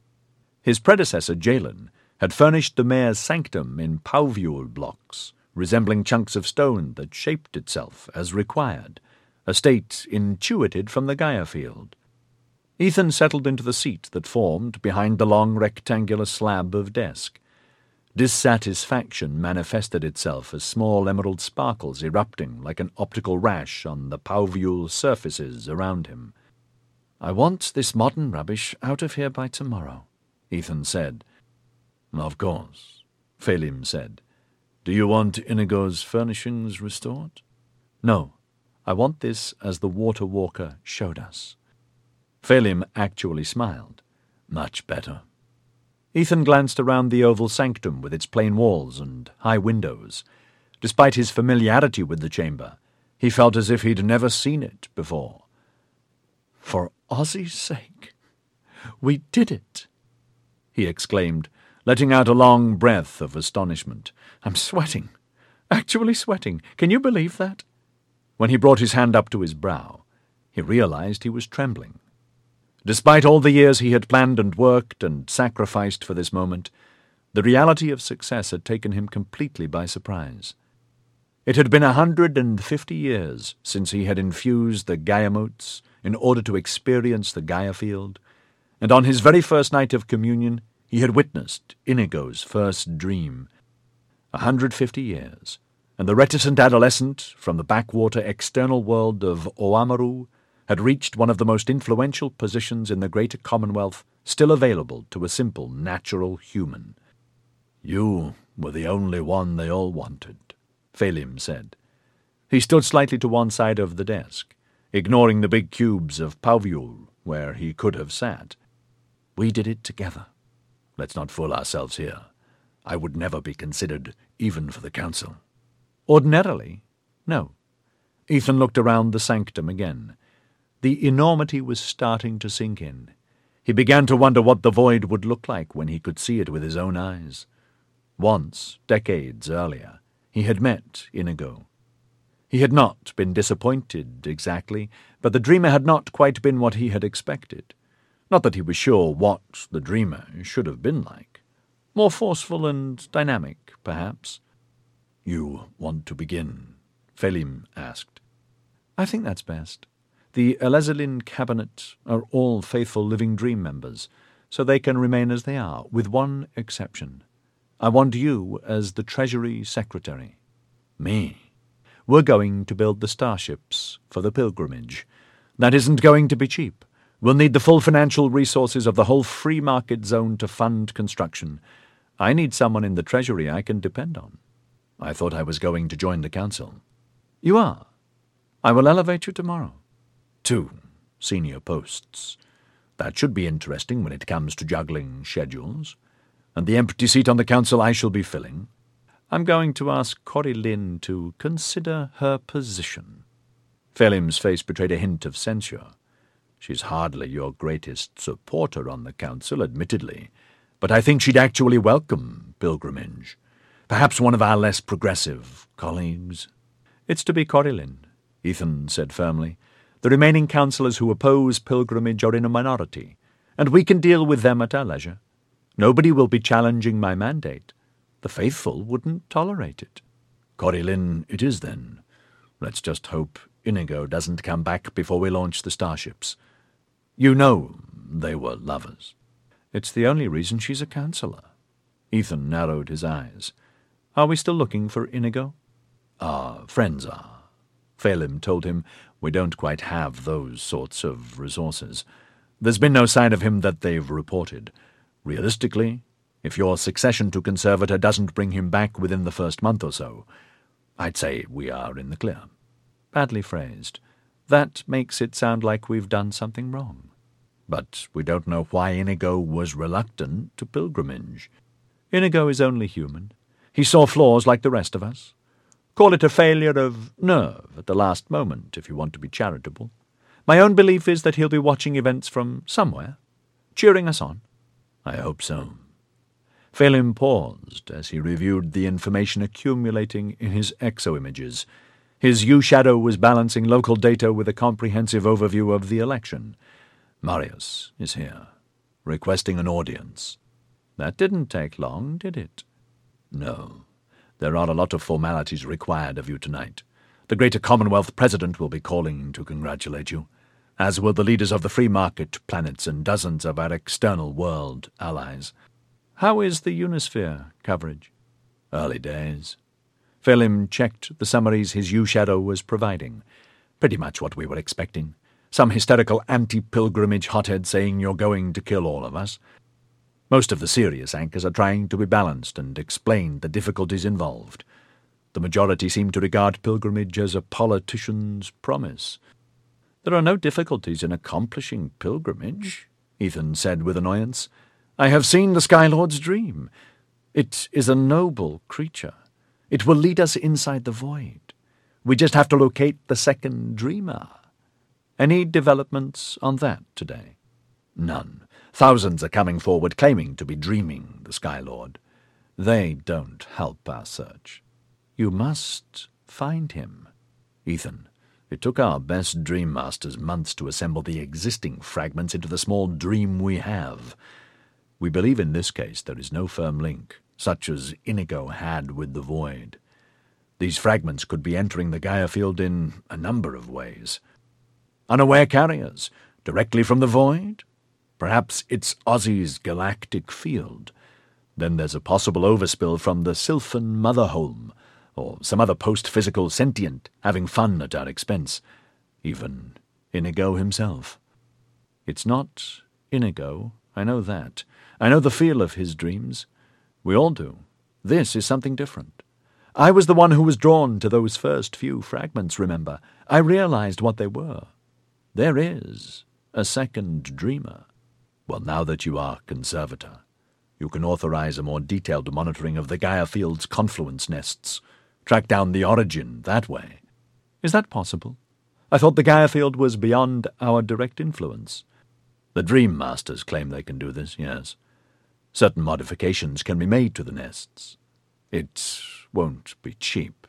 His predecessor, Jalen, had furnished the mayor's sanctum in Pauvule blocks, resembling chunks of stone that shaped itself as required, a state intuited from the Gaia field. Ethan settled into the seat that formed behind the long rectangular slab of desk. Dissatisfaction manifested itself as small emerald sparkles erupting like an optical rash on the Pauvule surfaces around him. "I want this modern rubbish out of here by tomorrow," Ethan said. "Of course," Phelim said. "Do you want Inigo's furnishings restored?" "No, I want this as the Water Walker showed us." Phelim actually smiled. "Much better." Ethan glanced around the oval sanctum with its plain walls and high windows. Despite his familiarity with the chamber, he felt as if he'd never seen it before. "For Ozzy's sake, we did it!" he exclaimed, letting out a long breath of astonishment. "I'm sweating, actually sweating. Can you believe that?" When he brought his hand up to his brow, he realized he was trembling. Despite all the years he had planned and worked and sacrificed for this moment, the reality of success had taken him completely by surprise. It had been 150 years since he had infused the Gaia motes in order to experience the Gaia field, and on his very first night of communion he had witnessed Inigo's first dream. 150 years, and the reticent adolescent from the backwater external world of Oamaru had reached one of the most influential positions in the greater Commonwealth still available to a simple, natural human. "You were the only one they all wanted," Phelim said. He stood slightly to one side of the desk, ignoring the big cubes of Pauvule where he could have sat. "We did it together. Let's not fool ourselves here. I would never be considered even for the council." Ordinarily, no. Ethan looked around the sanctum again. The enormity was starting to sink in. He began to wonder what the void would look like when he could see it with his own eyes. Once, decades earlier, he had met Inigo. He had not been disappointed exactly, but the dreamer had not quite been what he had expected. Not that he was sure what the dreamer should have been like. More forceful and dynamic, perhaps. "You want to begin?" Phelim asked. "I think that's best. The Elezalin cabinet are all faithful Living Dream members, so they can remain as they are, with one exception. I want you as the Treasury Secretary." "Me?" "We're going to build the starships for the pilgrimage. That isn't going to be cheap. We'll need the full financial resources of the whole free market zone to fund construction. I need someone in the Treasury I can depend on. I thought I was going to join the council. You are. I will elevate you tomorrow. 2 senior posts. That should be interesting when it comes to juggling schedules. And the empty seat on the council I shall be filling. I'm going to ask Corey Lynn to consider her position. Phelim's face betrayed a hint of censure. She's hardly your greatest supporter on the council, admittedly, but I think she'd actually welcome pilgrimage. Perhaps one of our less progressive colleagues. It's to be Corey Lynn, Ethan said firmly. The remaining councillors who oppose pilgrimage are in a minority, and we can deal with them at our leisure. Nobody will be challenging my mandate. The faithful wouldn't tolerate it. Corey Lynn it is, then. Let's just hope Inigo doesn't come back before we launch the starships. You know they were lovers. It's the only reason she's a councillor. Ethan narrowed his eyes. Are we still looking for Inigo? Our friends are. Phelim told him we don't quite have those sorts of resources. There's been no sign of him that they've reported. Realistically, if your succession to conservator doesn't bring him back within the first month or so, I'd say we are in the clear. Badly phrased. That makes it sound like we've done something wrong. But we don't know why Inigo was reluctant to pilgrimage. Inigo is only human. He saw flaws like the rest of us. Call it a failure of nerve at the last moment, if you want to be charitable. My own belief is that he'll be watching events from somewhere, cheering us on. I hope so. Phelim paused as he reviewed the information accumulating in his exo-images. His U-shadow was balancing local data with a comprehensive overview of the election. Marius is here, requesting an audience. That didn't take long, did it? No. There are a lot of formalities required of you tonight. The Greater Commonwealth President will be calling to congratulate you, as will the leaders of the free market planets and dozens of our external world allies. How is the Unisphere coverage? Early days. Phelim checked the summaries his U-shadow was providing. Pretty much what we were expecting. Some hysterical anti-pilgrimage hothead saying you're going to kill all of us. Most of the serious anchors are trying to be balanced and explain the difficulties involved. The majority seem to regard pilgrimage as a politician's promise. There are no difficulties in accomplishing pilgrimage, Ethan said with annoyance. I have seen the Skylord's dream. It is a noble creature. It will lead us inside the void. We just have to locate the second dreamer. Any developments on that today? None. Thousands are coming forward claiming to be dreaming the Skylord. They don't help our search. You must find him. Ethan, it took our best dream masters months to assemble the existing fragments into the small dream we have. We believe in this case there is no firm link, such as Inigo had with the void. These fragments could be entering the Gaia field in a number of ways. Unaware carriers, directly from the void? Perhaps it's Ozzy's galactic field. Then there's a possible overspill from the Sylphan Motherholm, or some other post-physical sentient having fun at our expense. Even Inigo himself. It's not Inigo, I know that. I know the feel of his dreams. We all do. This is something different. I was the one who was drawn to those first few fragments, remember. I realized what they were. There is a second dreamer. Well, now that you are conservator, you can authorize a more detailed monitoring of the Gaia field's confluence nests. Track down the origin that way. Is that possible? I thought the Gaia field was beyond our direct influence. The Dream Masters claim they can do this, yes. Certain modifications can be made to the nests. It won't be cheap.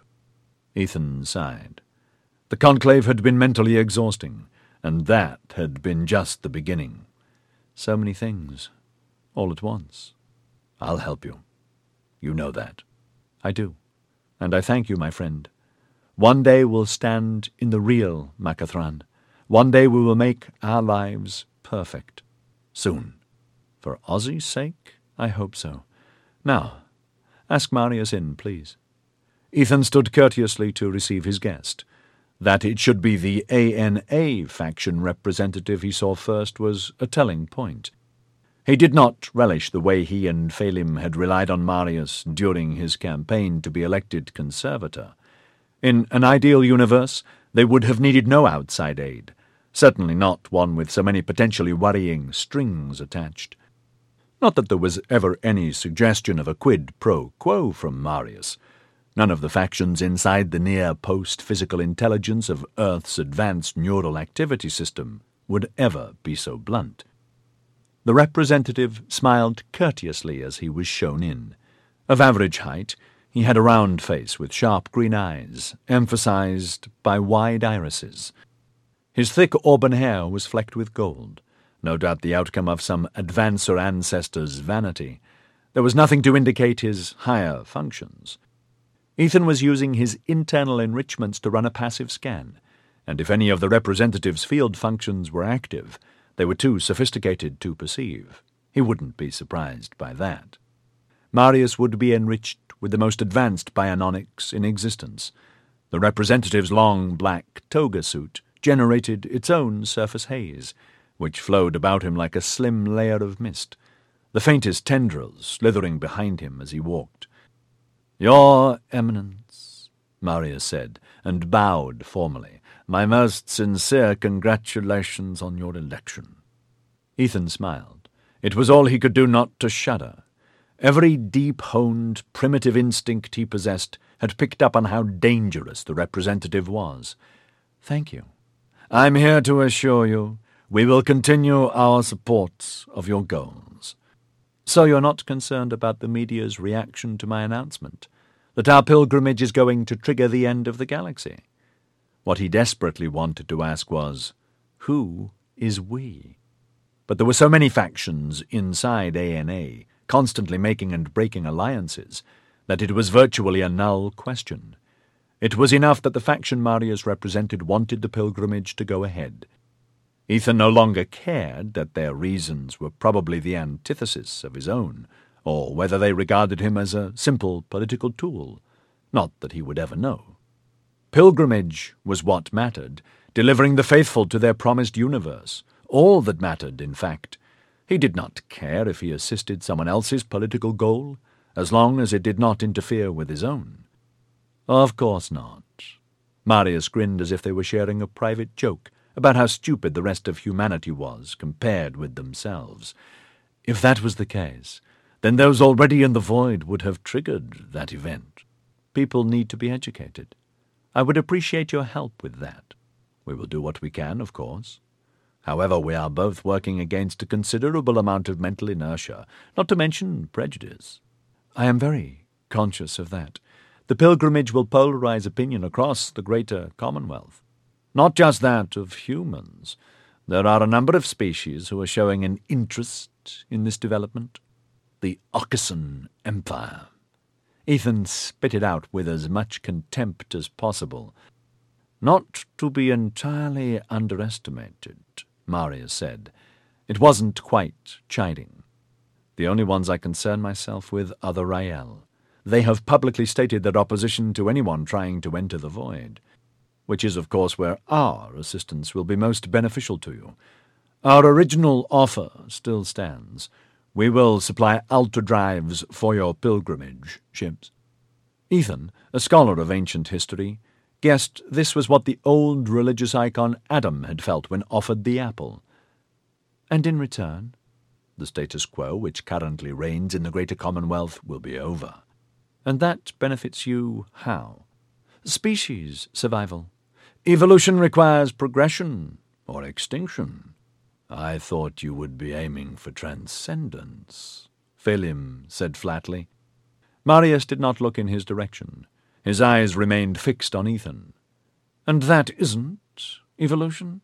Ethan sighed. The conclave had been mentally exhausting, and that had been just the beginning. So many things, all at once. I'll help you. You know that. I do, and I thank you, my friend. One day we'll stand in the real Makathran. One day we will make our lives perfect. Soon. For Ozzy's sake, I hope so. Now, ask Marius in, please. Ethan stood courteously to receive his guest. That it should be the ANA faction representative he saw first was a telling point. He did not relish the way he and Phelim had relied on Marius during his campaign to be elected conservator. In an ideal universe, they would have needed no outside aid, certainly not one with so many potentially worrying strings attached. Not that there was ever any suggestion of a quid pro quo from Marius. None of the factions inside the near-post physical intelligence of Earth's advanced neural activity system would ever be so blunt. The representative smiled courteously as he was shown in. Of average height, he had a round face with sharp green eyes, emphasized by wide irises. His thick auburn hair was flecked with gold, no doubt the outcome of some advancer ancestor's vanity. There was nothing to indicate his higher functions. Ethan was using his internal enrichments to run a passive scan, and if any of the representative's field functions were active, they were too sophisticated to perceive. He wouldn't be surprised by that. Marius would be enriched with the most advanced biononics in existence. The representative's long black toga suit generated its own surface haze, which flowed about him like a slim layer of mist, the faintest tendrils slithering behind him as he walked. "Your Eminence," Marius said, and bowed formally, "my most sincere congratulations on your election." Ethan smiled. It was all he could do not to shudder. Every deep-honed, primitive instinct he possessed had picked up on how dangerous the representative was. "Thank you. I'm here to assure you we will continue our support of your goals." "So you're not concerned about the media's reaction to my announcement, that our pilgrimage is going to trigger the end of the galaxy?" What he desperately wanted to ask was, who is we? But there were so many factions inside ANA, constantly making and breaking alliances, that it was virtually a null question. It was enough that the faction Marius represented wanted the pilgrimage to go ahead. Ethan no longer cared that their reasons were probably the antithesis of his own, or whether they regarded him as a simple political tool. Not that he would ever know. Pilgrimage was what mattered, delivering the faithful to their promised universe. All that mattered, in fact. He did not care if he assisted someone else's political goal, as long as it did not interfere with his own. Of course not. Marius grinned as if they were sharing a private joke about how stupid the rest of humanity was compared with themselves. If that was the case, then those already in the void would have triggered that event. People need to be educated. I would appreciate your help with that. We will do what we can, of course. However, we are both working against a considerable amount of mental inertia, not to mention prejudice. I am very conscious of that. The pilgrimage will polarize opinion across the greater Commonwealth. Not just that of humans. There are a number of species who are showing an interest in this development. The Occasion Empire. Ethan spit it out with as much contempt as possible. Not to be entirely underestimated, Marius said. It wasn't quite chiding. The only ones I concern myself with are the Rael. They have publicly stated their opposition to anyone trying to enter the void, which is, of course, where our assistance will be most beneficial to you. Our original offer still stands. We will supply ultra-drives for your pilgrimage ships. Ethan, a scholar of ancient history, guessed this was what the old religious icon Adam had felt when offered the apple. And in return, the status quo which currently reigns in the greater Commonwealth will be over. And that benefits you how? Species survival. Evolution requires progression or extinction. I thought you would be aiming for transcendence, Phelim said flatly. Marius did not look in his direction. His eyes remained fixed on Ethan. And that isn't evolution?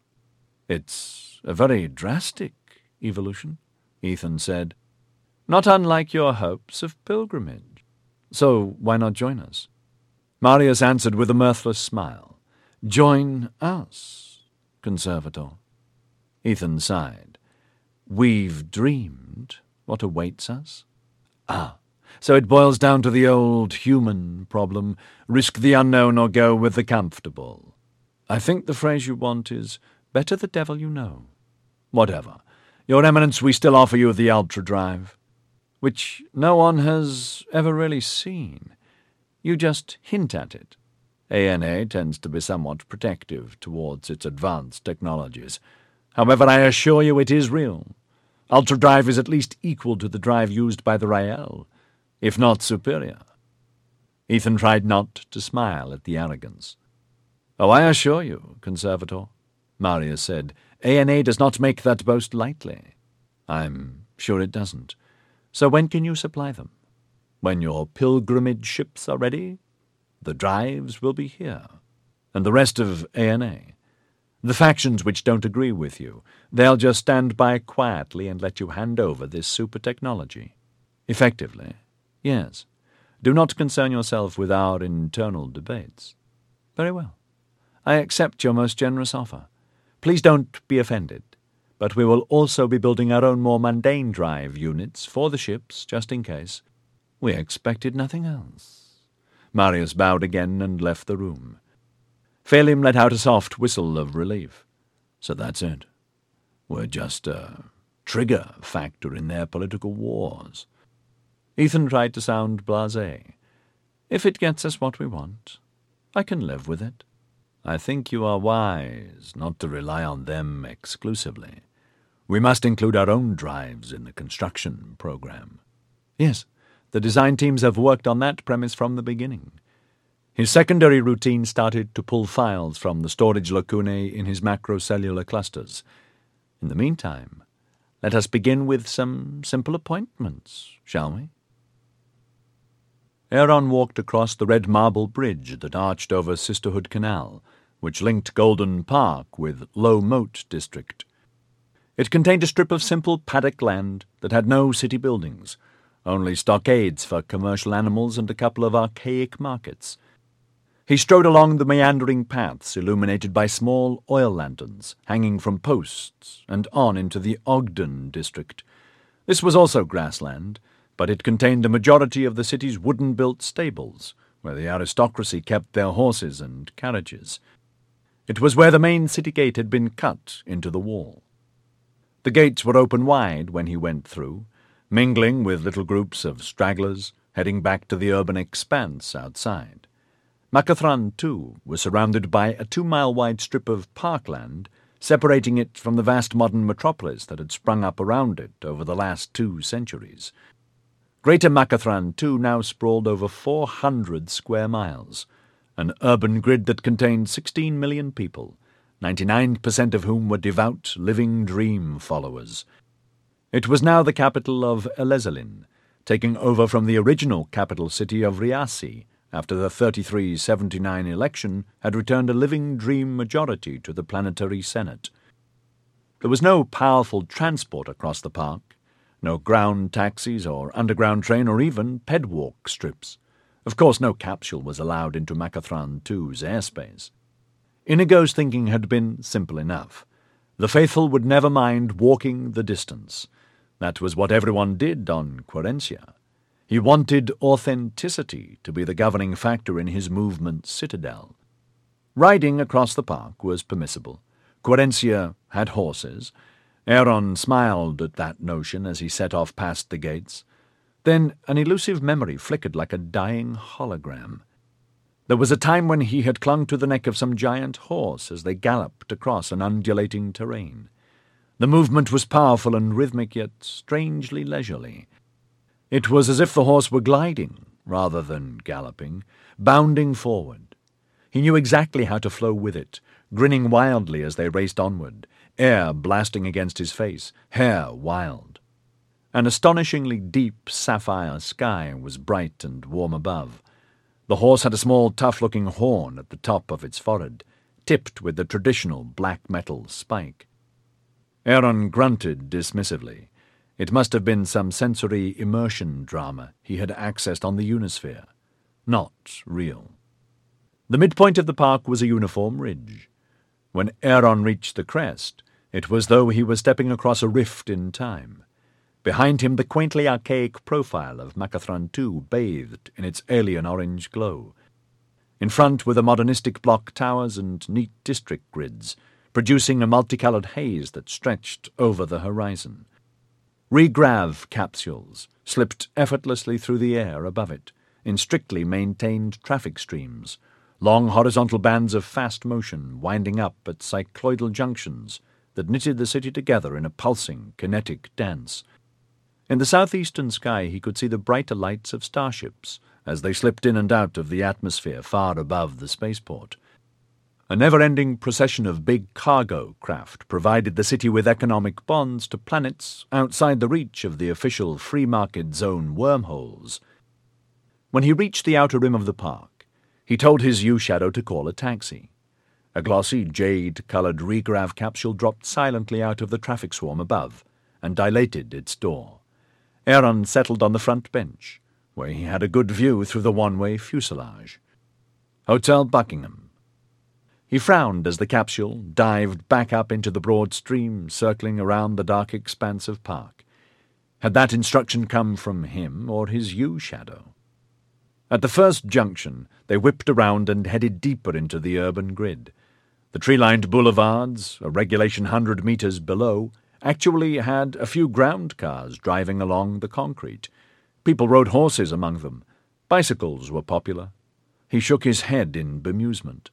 It's a very drastic evolution, Ethan said. Not unlike your hopes of pilgrimage. So why not join us? Marius answered with a mirthless smile. Join us, Conservator. Ethan sighed. We've dreamed what awaits us? Ah, so it boils down to the old human problem, risk the unknown or go with the comfortable. I think the phrase you want is, better the devil you know. Whatever. Your Eminence, we still offer you the Ultra Drive, which no one has ever really seen. You just hint at it. ANA tends to be somewhat protective towards its advanced technologies. However, I assure you it is real. Ultra Drive is at least equal to the drive used by the Rael, if not superior. Ethan tried not to smile at the arrogance. Oh, I assure you, Conservator, Marius said, ANA does not make that boast lightly. I'm sure it doesn't. So when can you supply them? When your pilgrimage ships are ready? The drives will be here. And the rest of ANA. The factions which don't agree with you, they'll just stand by quietly and let you hand over this super technology. Effectively, yes. Do not concern yourself with our internal debates. Very well. I accept your most generous offer. Please don't be offended, but we will also be building our own more mundane drive units for the ships, just in case. We expected nothing else. Marius bowed again and left the room. Phelim let out a soft whistle of relief. So that's it. We're just a trigger factor in their political wars. Ethan tried to sound blasé. If it gets us what we want, I can live with it. I think you are wise not to rely on them exclusively. We must include our own drives in the construction program. Yes, the design teams have worked on that premise from the beginning. His secondary routine started to pull files from the storage lacunae in his macrocellular clusters. In the meantime, let us begin with some simple appointments, shall we? Aaron walked across the red marble bridge that arched over Sisterhood Canal, which linked Golden Park with Low Moat District. It contained a strip of simple paddock land that had no city buildings, only stockades for commercial animals and a couple of archaic markets. He strode along the meandering paths illuminated by small oil lanterns hanging from posts and on into the Ogden district. This was also grassland, but it contained a majority of the city's wooden-built stables, where the aristocracy kept their horses and carriages. It was where the main city gate had been cut into the wall. The gates were open wide when he went through, mingling with little groups of stragglers heading back to the urban expanse outside. Macathran, too, was surrounded by a 2-mile-wide strip of parkland, separating it from the vast modern metropolis that had sprung up around it over the last 2 centuries. Greater Macathran, too, now sprawled over 400 square miles, an urban grid that contained 16 million people, 99% of whom were devout Living Dream followers. It was now the capital of Elezalin, taking over from the original capital city of Riasi, after the 33-79 election had returned a Living Dream majority to the Planetary Senate. There was no powerful transport across the park, no ground taxis or underground train or even pedwalk strips. Of course, no capsule was allowed into Macathran 2's airspace. Inigo's thinking had been simple enough. The faithful would never mind walking the distance. That was what everyone did on Querencia. He wanted authenticity to be the governing factor in his movement's citadel. Riding across the park was permissible. Querencia had horses. Aaron smiled at that notion as he set off past the gates. Then an elusive memory flickered like a dying hologram. There was a time when he had clung to the neck of some giant horse as they galloped across an undulating terrain. The movement was powerful and rhythmic, yet strangely leisurely. It was as if the horse were gliding, rather than galloping, bounding forward. He knew exactly how to flow with it, grinning wildly as they raced onward, air blasting against his face, hair wild. An astonishingly deep sapphire sky was bright and warm above. The horse had a small, tough-looking horn at the top of its forehead, tipped with the traditional black metal spike. Aaron grunted dismissively. It must have been some sensory immersion drama he had accessed on the Unisphere. Not real. The midpoint of the park was a uniform ridge. When Aaron reached the crest, it was as though he was stepping across a rift in time. Behind him the quaintly archaic profile of Macathran 2 bathed in its alien orange glow. In front were the modernistic block towers and neat district grids, producing a multicoloured haze that stretched over the horizon. Regrav capsules slipped effortlessly through the air above it, in strictly maintained traffic streams, long horizontal bands of fast motion winding up at cycloidal junctions that knitted the city together in a pulsing, kinetic dance. In the southeastern sky he could see the brighter lights of starships as they slipped in and out of the atmosphere far above the spaceport. A never-ending procession of big cargo craft provided the city with economic bonds to planets outside the reach of the official free-market zone wormholes. When he reached the outer rim of the park, he told his U-Shadow to call a taxi. A glossy, jade-coloured Regrav capsule dropped silently out of the traffic swarm above and dilated its door. Aaron settled on the front bench, where he had a good view through the one-way fuselage. Hotel Buckingham. He frowned as the capsule dived back up into the broad stream circling around the dark expanse of park. Had that instruction come from him or his U-Shadow? At the first junction, they whipped around and headed deeper into the urban grid. The tree-lined boulevards, a regulation 100 meters below, actually had a few ground cars driving along the concrete. People rode horses among them. Bicycles were popular. He shook his head in bemusement.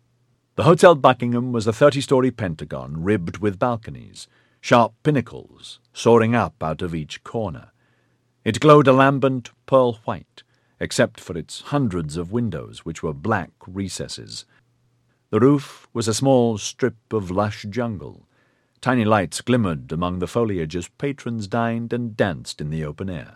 The Hotel Buckingham was a 30-story pentagon ribbed with balconies, sharp pinnacles soaring up out of each corner. It glowed a lambent pearl white, except for its hundreds of windows, which were black recesses. The roof was a small strip of lush jungle. Tiny lights glimmered among the foliage as patrons dined and danced in the open air.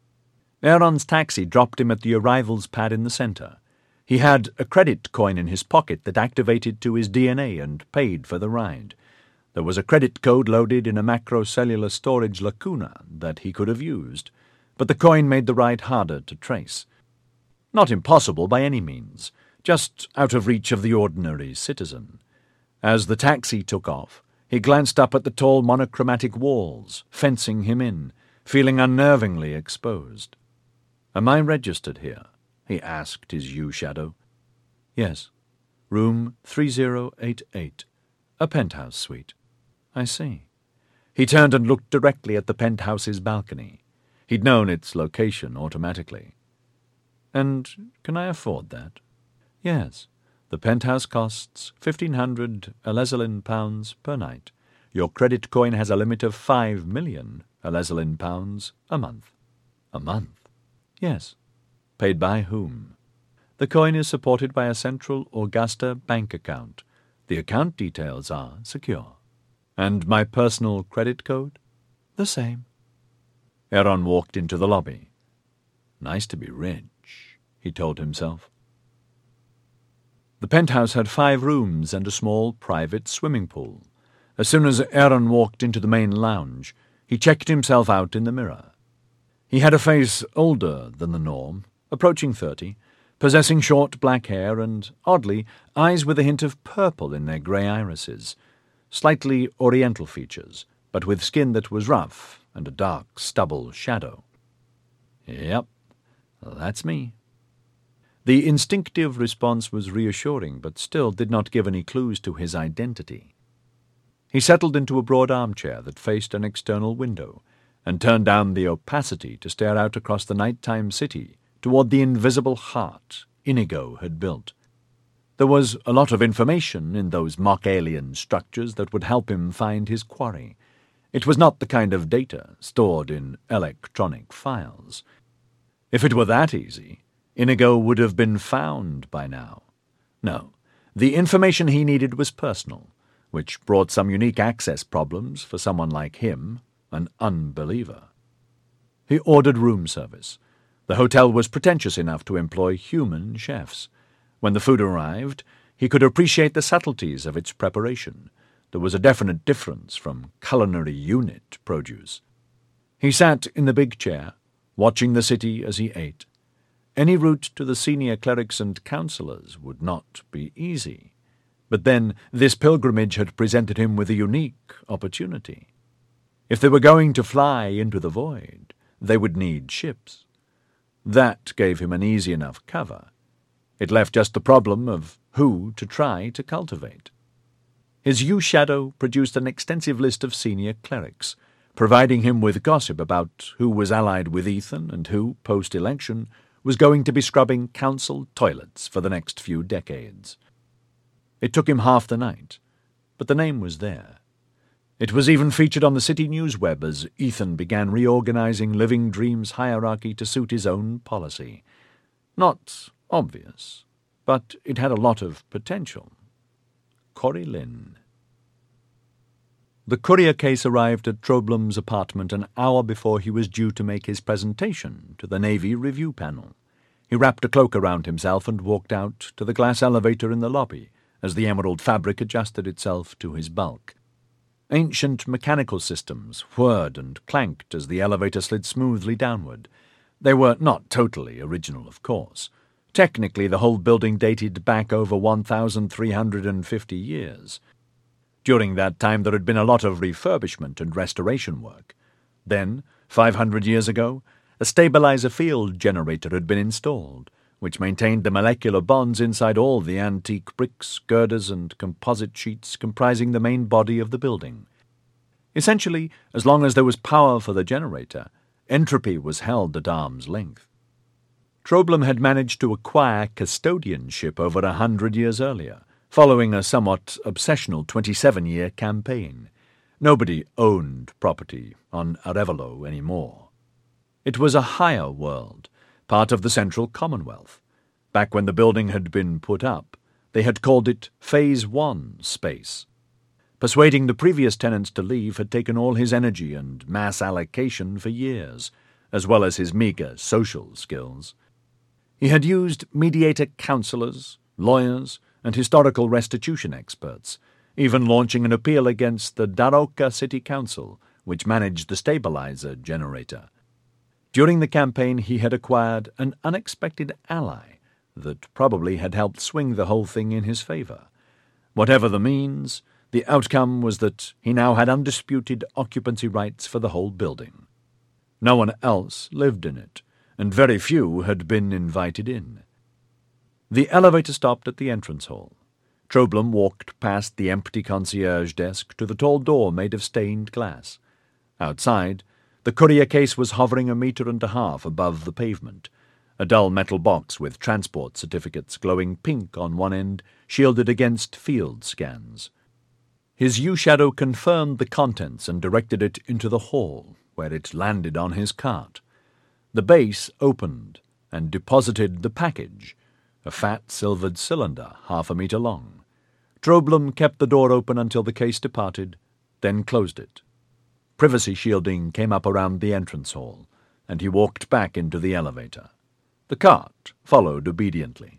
Aaron's taxi dropped him at the arrivals pad in the centre. He had a credit coin in his pocket that activated to his DNA and paid for the ride. There was a credit code loaded in a macrocellular storage lacuna that he could have used, but the coin made the ride harder to trace. Not impossible by any means, just out of reach of the ordinary citizen. As the taxi took off, he glanced up at the tall monochromatic walls, fencing him in, feeling unnervingly exposed. "Am I registered here?" he asked his U-Shadow. "Yes. Room 3088. A penthouse suite." "I see." He turned and looked directly at the penthouse's balcony. He'd known its location automatically. "And can I afford that?" "Yes. The penthouse costs 1,500 Alesolin pounds per night. Your credit coin has a limit of 5 million Alesolin pounds a month." "A month?" "Yes." "Paid by whom?" "The coin is supported by a central Augusta bank account. The account details are secure." "And my personal credit code?" "The same." Aaron walked into the lobby. Nice to be rich, he told himself. The penthouse had 5 rooms and a small private swimming pool. As soon as Aaron walked into the main lounge, he checked himself out in the mirror. He had a face older than the norm, approaching 30, possessing short black hair and, oddly, eyes with a hint of purple in their grey irises, slightly oriental features, but with skin that was rough and a dark stubble shadow. "Yep, that's me." The instinctive response was reassuring, but still did not give any clues to his identity. He settled into a broad armchair that faced an external window, and turned down the opacity to stare out across the nighttime city toward the invisible heart Inigo had built. There was a lot of information in those mock-alien structures that would help him find his quarry. It was not the kind of data stored in electronic files. If it were that easy, Inigo would have been found by now. No, the information he needed was personal, which brought some unique access problems for someone like him, an unbeliever. He ordered room service. The hotel was pretentious enough to employ human chefs. When the food arrived, he could appreciate the subtleties of its preparation. There was a definite difference from culinary unit produce. He sat in the big chair, watching the city as he ate. Any route to the senior clerics and councillors would not be easy. But then this pilgrimage had presented him with a unique opportunity. If they were going to fly into the void, they would need ships. That gave him an easy enough cover. It left just the problem of who to try to cultivate. His U-Shadow produced an extensive list of senior clerics, providing him with gossip about who was allied with Ethan and who, post-election, was going to be scrubbing council toilets for the next few decades. It took him half the night, but the name was there. It was even featured on the city newsweb as Ethan began reorganizing Living Dream's hierarchy to suit his own policy. Not obvious, but it had a lot of potential. Corey Lynn. The courier case arrived at Troblum's apartment an hour before he was due to make his presentation to the Navy review panel. He wrapped a cloak around himself and walked out to the glass elevator in the lobby as the emerald fabric adjusted itself to his bulk. Ancient mechanical systems whirred and clanked as the elevator slid smoothly downward. They were not totally original, of course. Technically, the whole building dated back over 1,350 years. During that time, there had been a lot of refurbishment and restoration work. Then, 500 years ago, a stabilizer field generator had been installed, which maintained the molecular bonds inside all the antique bricks, girders, and composite sheets comprising the main body of the building. Essentially, as long as there was power for the generator, entropy was held at arm's length. Troblum had managed to acquire custodianship over 100 years earlier, following a somewhat obsessional 27-year campaign. Nobody owned property on Arevalo anymore. It was a higher world, part of the Central Commonwealth. Back when the building had been put up, they had called it Phase 1 space. Persuading the previous tenants to leave had taken all his energy and mass allocation for years, as well as his meagre social skills. He had used mediator counselors, lawyers, and historical restitution experts, even launching an appeal against the Daroca City Council, which managed the stabilizer generator. During the campaign, he had acquired an unexpected ally that probably had helped swing the whole thing in his favor. Whatever the means, the outcome was that he now had undisputed occupancy rights for the whole building. No one else lived in it, and very few had been invited in. The elevator stopped at the entrance hall. Troblum walked past the empty concierge desk to the tall door made of stained glass. Outside, the courier case was hovering 1.5 meters above the pavement. A dull metal box with transport certificates glowing pink on one end shielded against field scans. His U-Shadow confirmed the contents and directed it into the hall, where it landed on his cart. The base opened and deposited the package, a fat silvered cylinder 1/2 meter long. Troblum kept the door open until the case departed, then closed it. Privacy shielding came up around the entrance hall, and he walked back into the elevator. The cart followed obediently.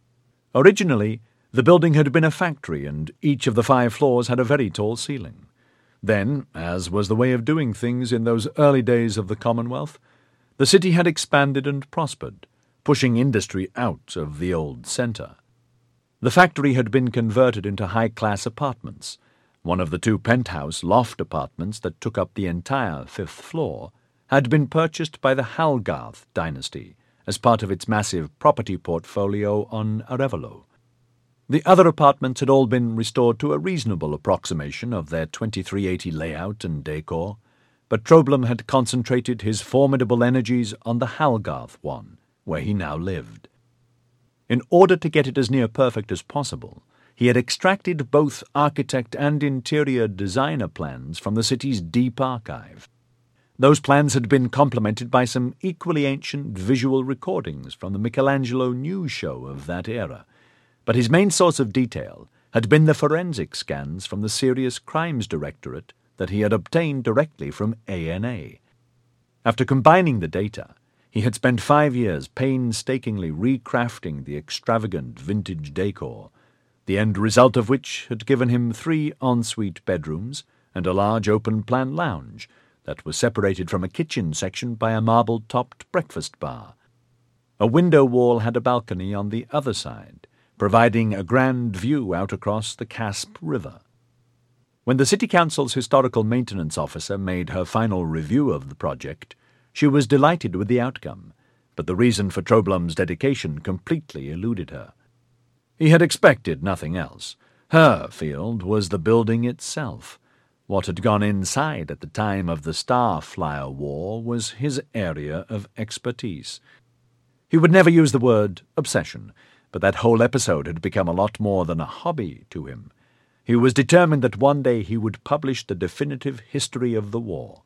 Originally, the building had been a factory, and each of the 5 floors had a very tall ceiling. Then, as was the way of doing things in those early days of the Commonwealth, the city had expanded and prospered, pushing industry out of the old centre. The factory had been converted into high-class apartments. One of the 2 penthouse loft apartments that took up the entire 5th floor had been purchased by the Halgarth dynasty as part of its massive property portfolio on Arevalo. The other apartments had all been restored to a reasonable approximation of their 2380 layout and decor, but Troblum had concentrated his formidable energies on the Halgarth one, where he now lived. In order to get it as near perfect as possible, he had extracted both architect and interior designer plans from the city's deep archive. Those plans had been complemented by some equally ancient visual recordings from the Michelangelo news show of that era, but his main source of detail had been the forensic scans from the Serious Crimes Directorate that he had obtained directly from ANA. After combining the data, he had spent 5 years painstakingly recrafting the extravagant vintage decor, the end result of which had given him 3 ensuite bedrooms and a large open-plan lounge that was separated from a kitchen section by a marble-topped breakfast bar. A window wall had a balcony on the other side, providing a grand view out across the Casp River. When the City Council's historical maintenance officer made her final review of the project, she was delighted with the outcome, but the reason for Troblum's dedication completely eluded her. He had expected nothing else. Her field was the building itself. What had gone inside at the time of the Starflyer War was his area of expertise. He would never use the word obsession, but that whole episode had become a lot more than a hobby to him. He was determined that one day he would publish the definitive history of the war.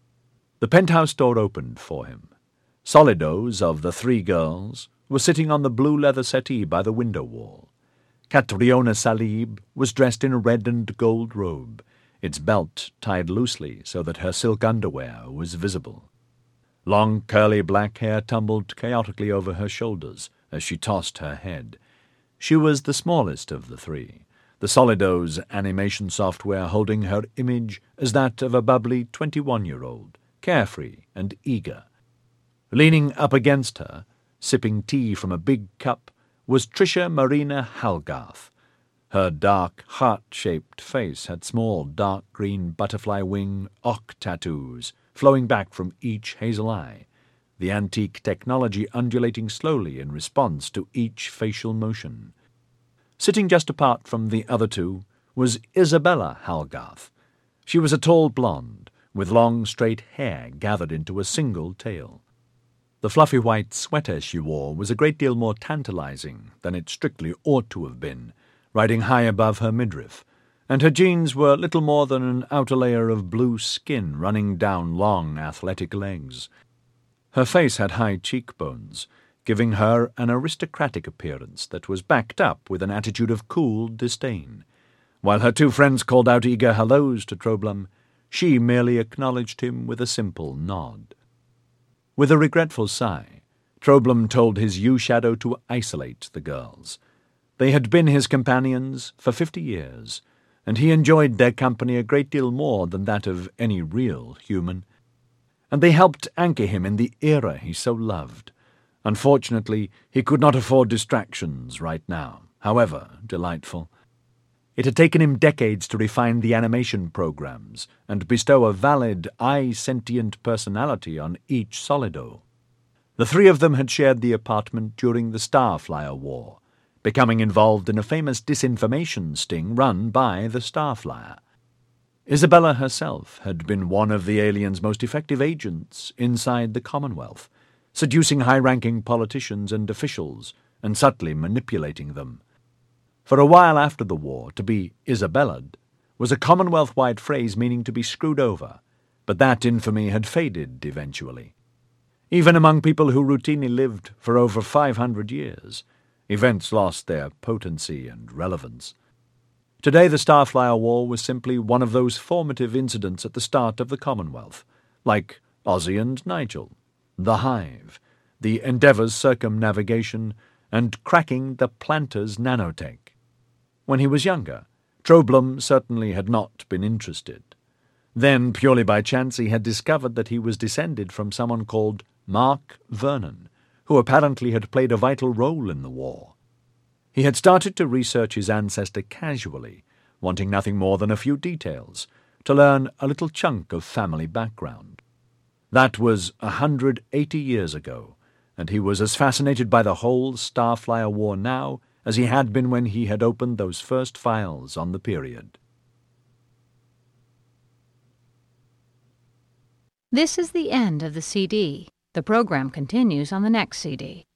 The penthouse door opened for him. Solidos of the three girls were sitting on the blue leather settee by the window wall. Catriona Salib was dressed in a red and gold robe, its belt tied loosely so that her silk underwear was visible. Long curly black hair tumbled chaotically over her shoulders as she tossed her head. She was the smallest of the three, the Solidos animation software holding her image as that of a bubbly 21-year-old, carefree and eager. Leaning up against her, sipping tea from a big cup, was Tricia Marina Halgarth. Her dark, heart-shaped face had small, dark green butterfly wing ochre tattoos flowing back from each hazel eye, the antique technology undulating slowly in response to each facial motion. Sitting just apart from the other two was Isabella Halgarth. She was a tall blonde, with long, straight hair gathered into a single tail. The fluffy white sweater she wore was a great deal more tantalizing than it strictly ought to have been, riding high above her midriff, and her jeans were little more than an outer layer of blue skin running down long, athletic legs. Her face had high cheekbones, giving her an aristocratic appearance that was backed up with an attitude of cool disdain. While her two friends called out eager hellos to Troblum, she merely acknowledged him with a simple nod. With a regretful sigh, Troblum told his U-Shadow to isolate the girls. They had been his companions for 50 years, and he enjoyed their company a great deal more than that of any real human. And they helped anchor him in the era he so loved. Unfortunately, he could not afford distractions right now, however delightful. It had taken him decades to refine the animation programs and bestow a valid, eye-sentient personality on each Solido. The three of them had shared the apartment during the Starflyer War, becoming involved in a famous disinformation sting run by the Starflyer. Isabella herself had been one of the aliens' most effective agents inside the Commonwealth, seducing high-ranking politicians and officials and subtly manipulating them. For a while after the war, to be Isabellaed was a Commonwealth-wide phrase meaning to be screwed over, but that infamy had faded eventually. Even among people who routinely lived for over 500 years, events lost their potency and relevance. Today the Starflyer War was simply one of those formative incidents at the start of the Commonwealth, like Ozzy and Nigel, the Hive, the Endeavour's circumnavigation, and cracking the Planter's nanotech. When he was younger, Troblum certainly had not been interested. Then, purely by chance, he had discovered that he was descended from someone called Mark Vernon, who apparently had played a vital role in the war. He had started to research his ancestor casually, wanting nothing more than a few details, to learn a little chunk of family background. That was 180 years ago, and he was as fascinated by the whole Starflyer War now as he had been when he had opened those first files on the period. This is the end of the CD. The program continues on the next CD.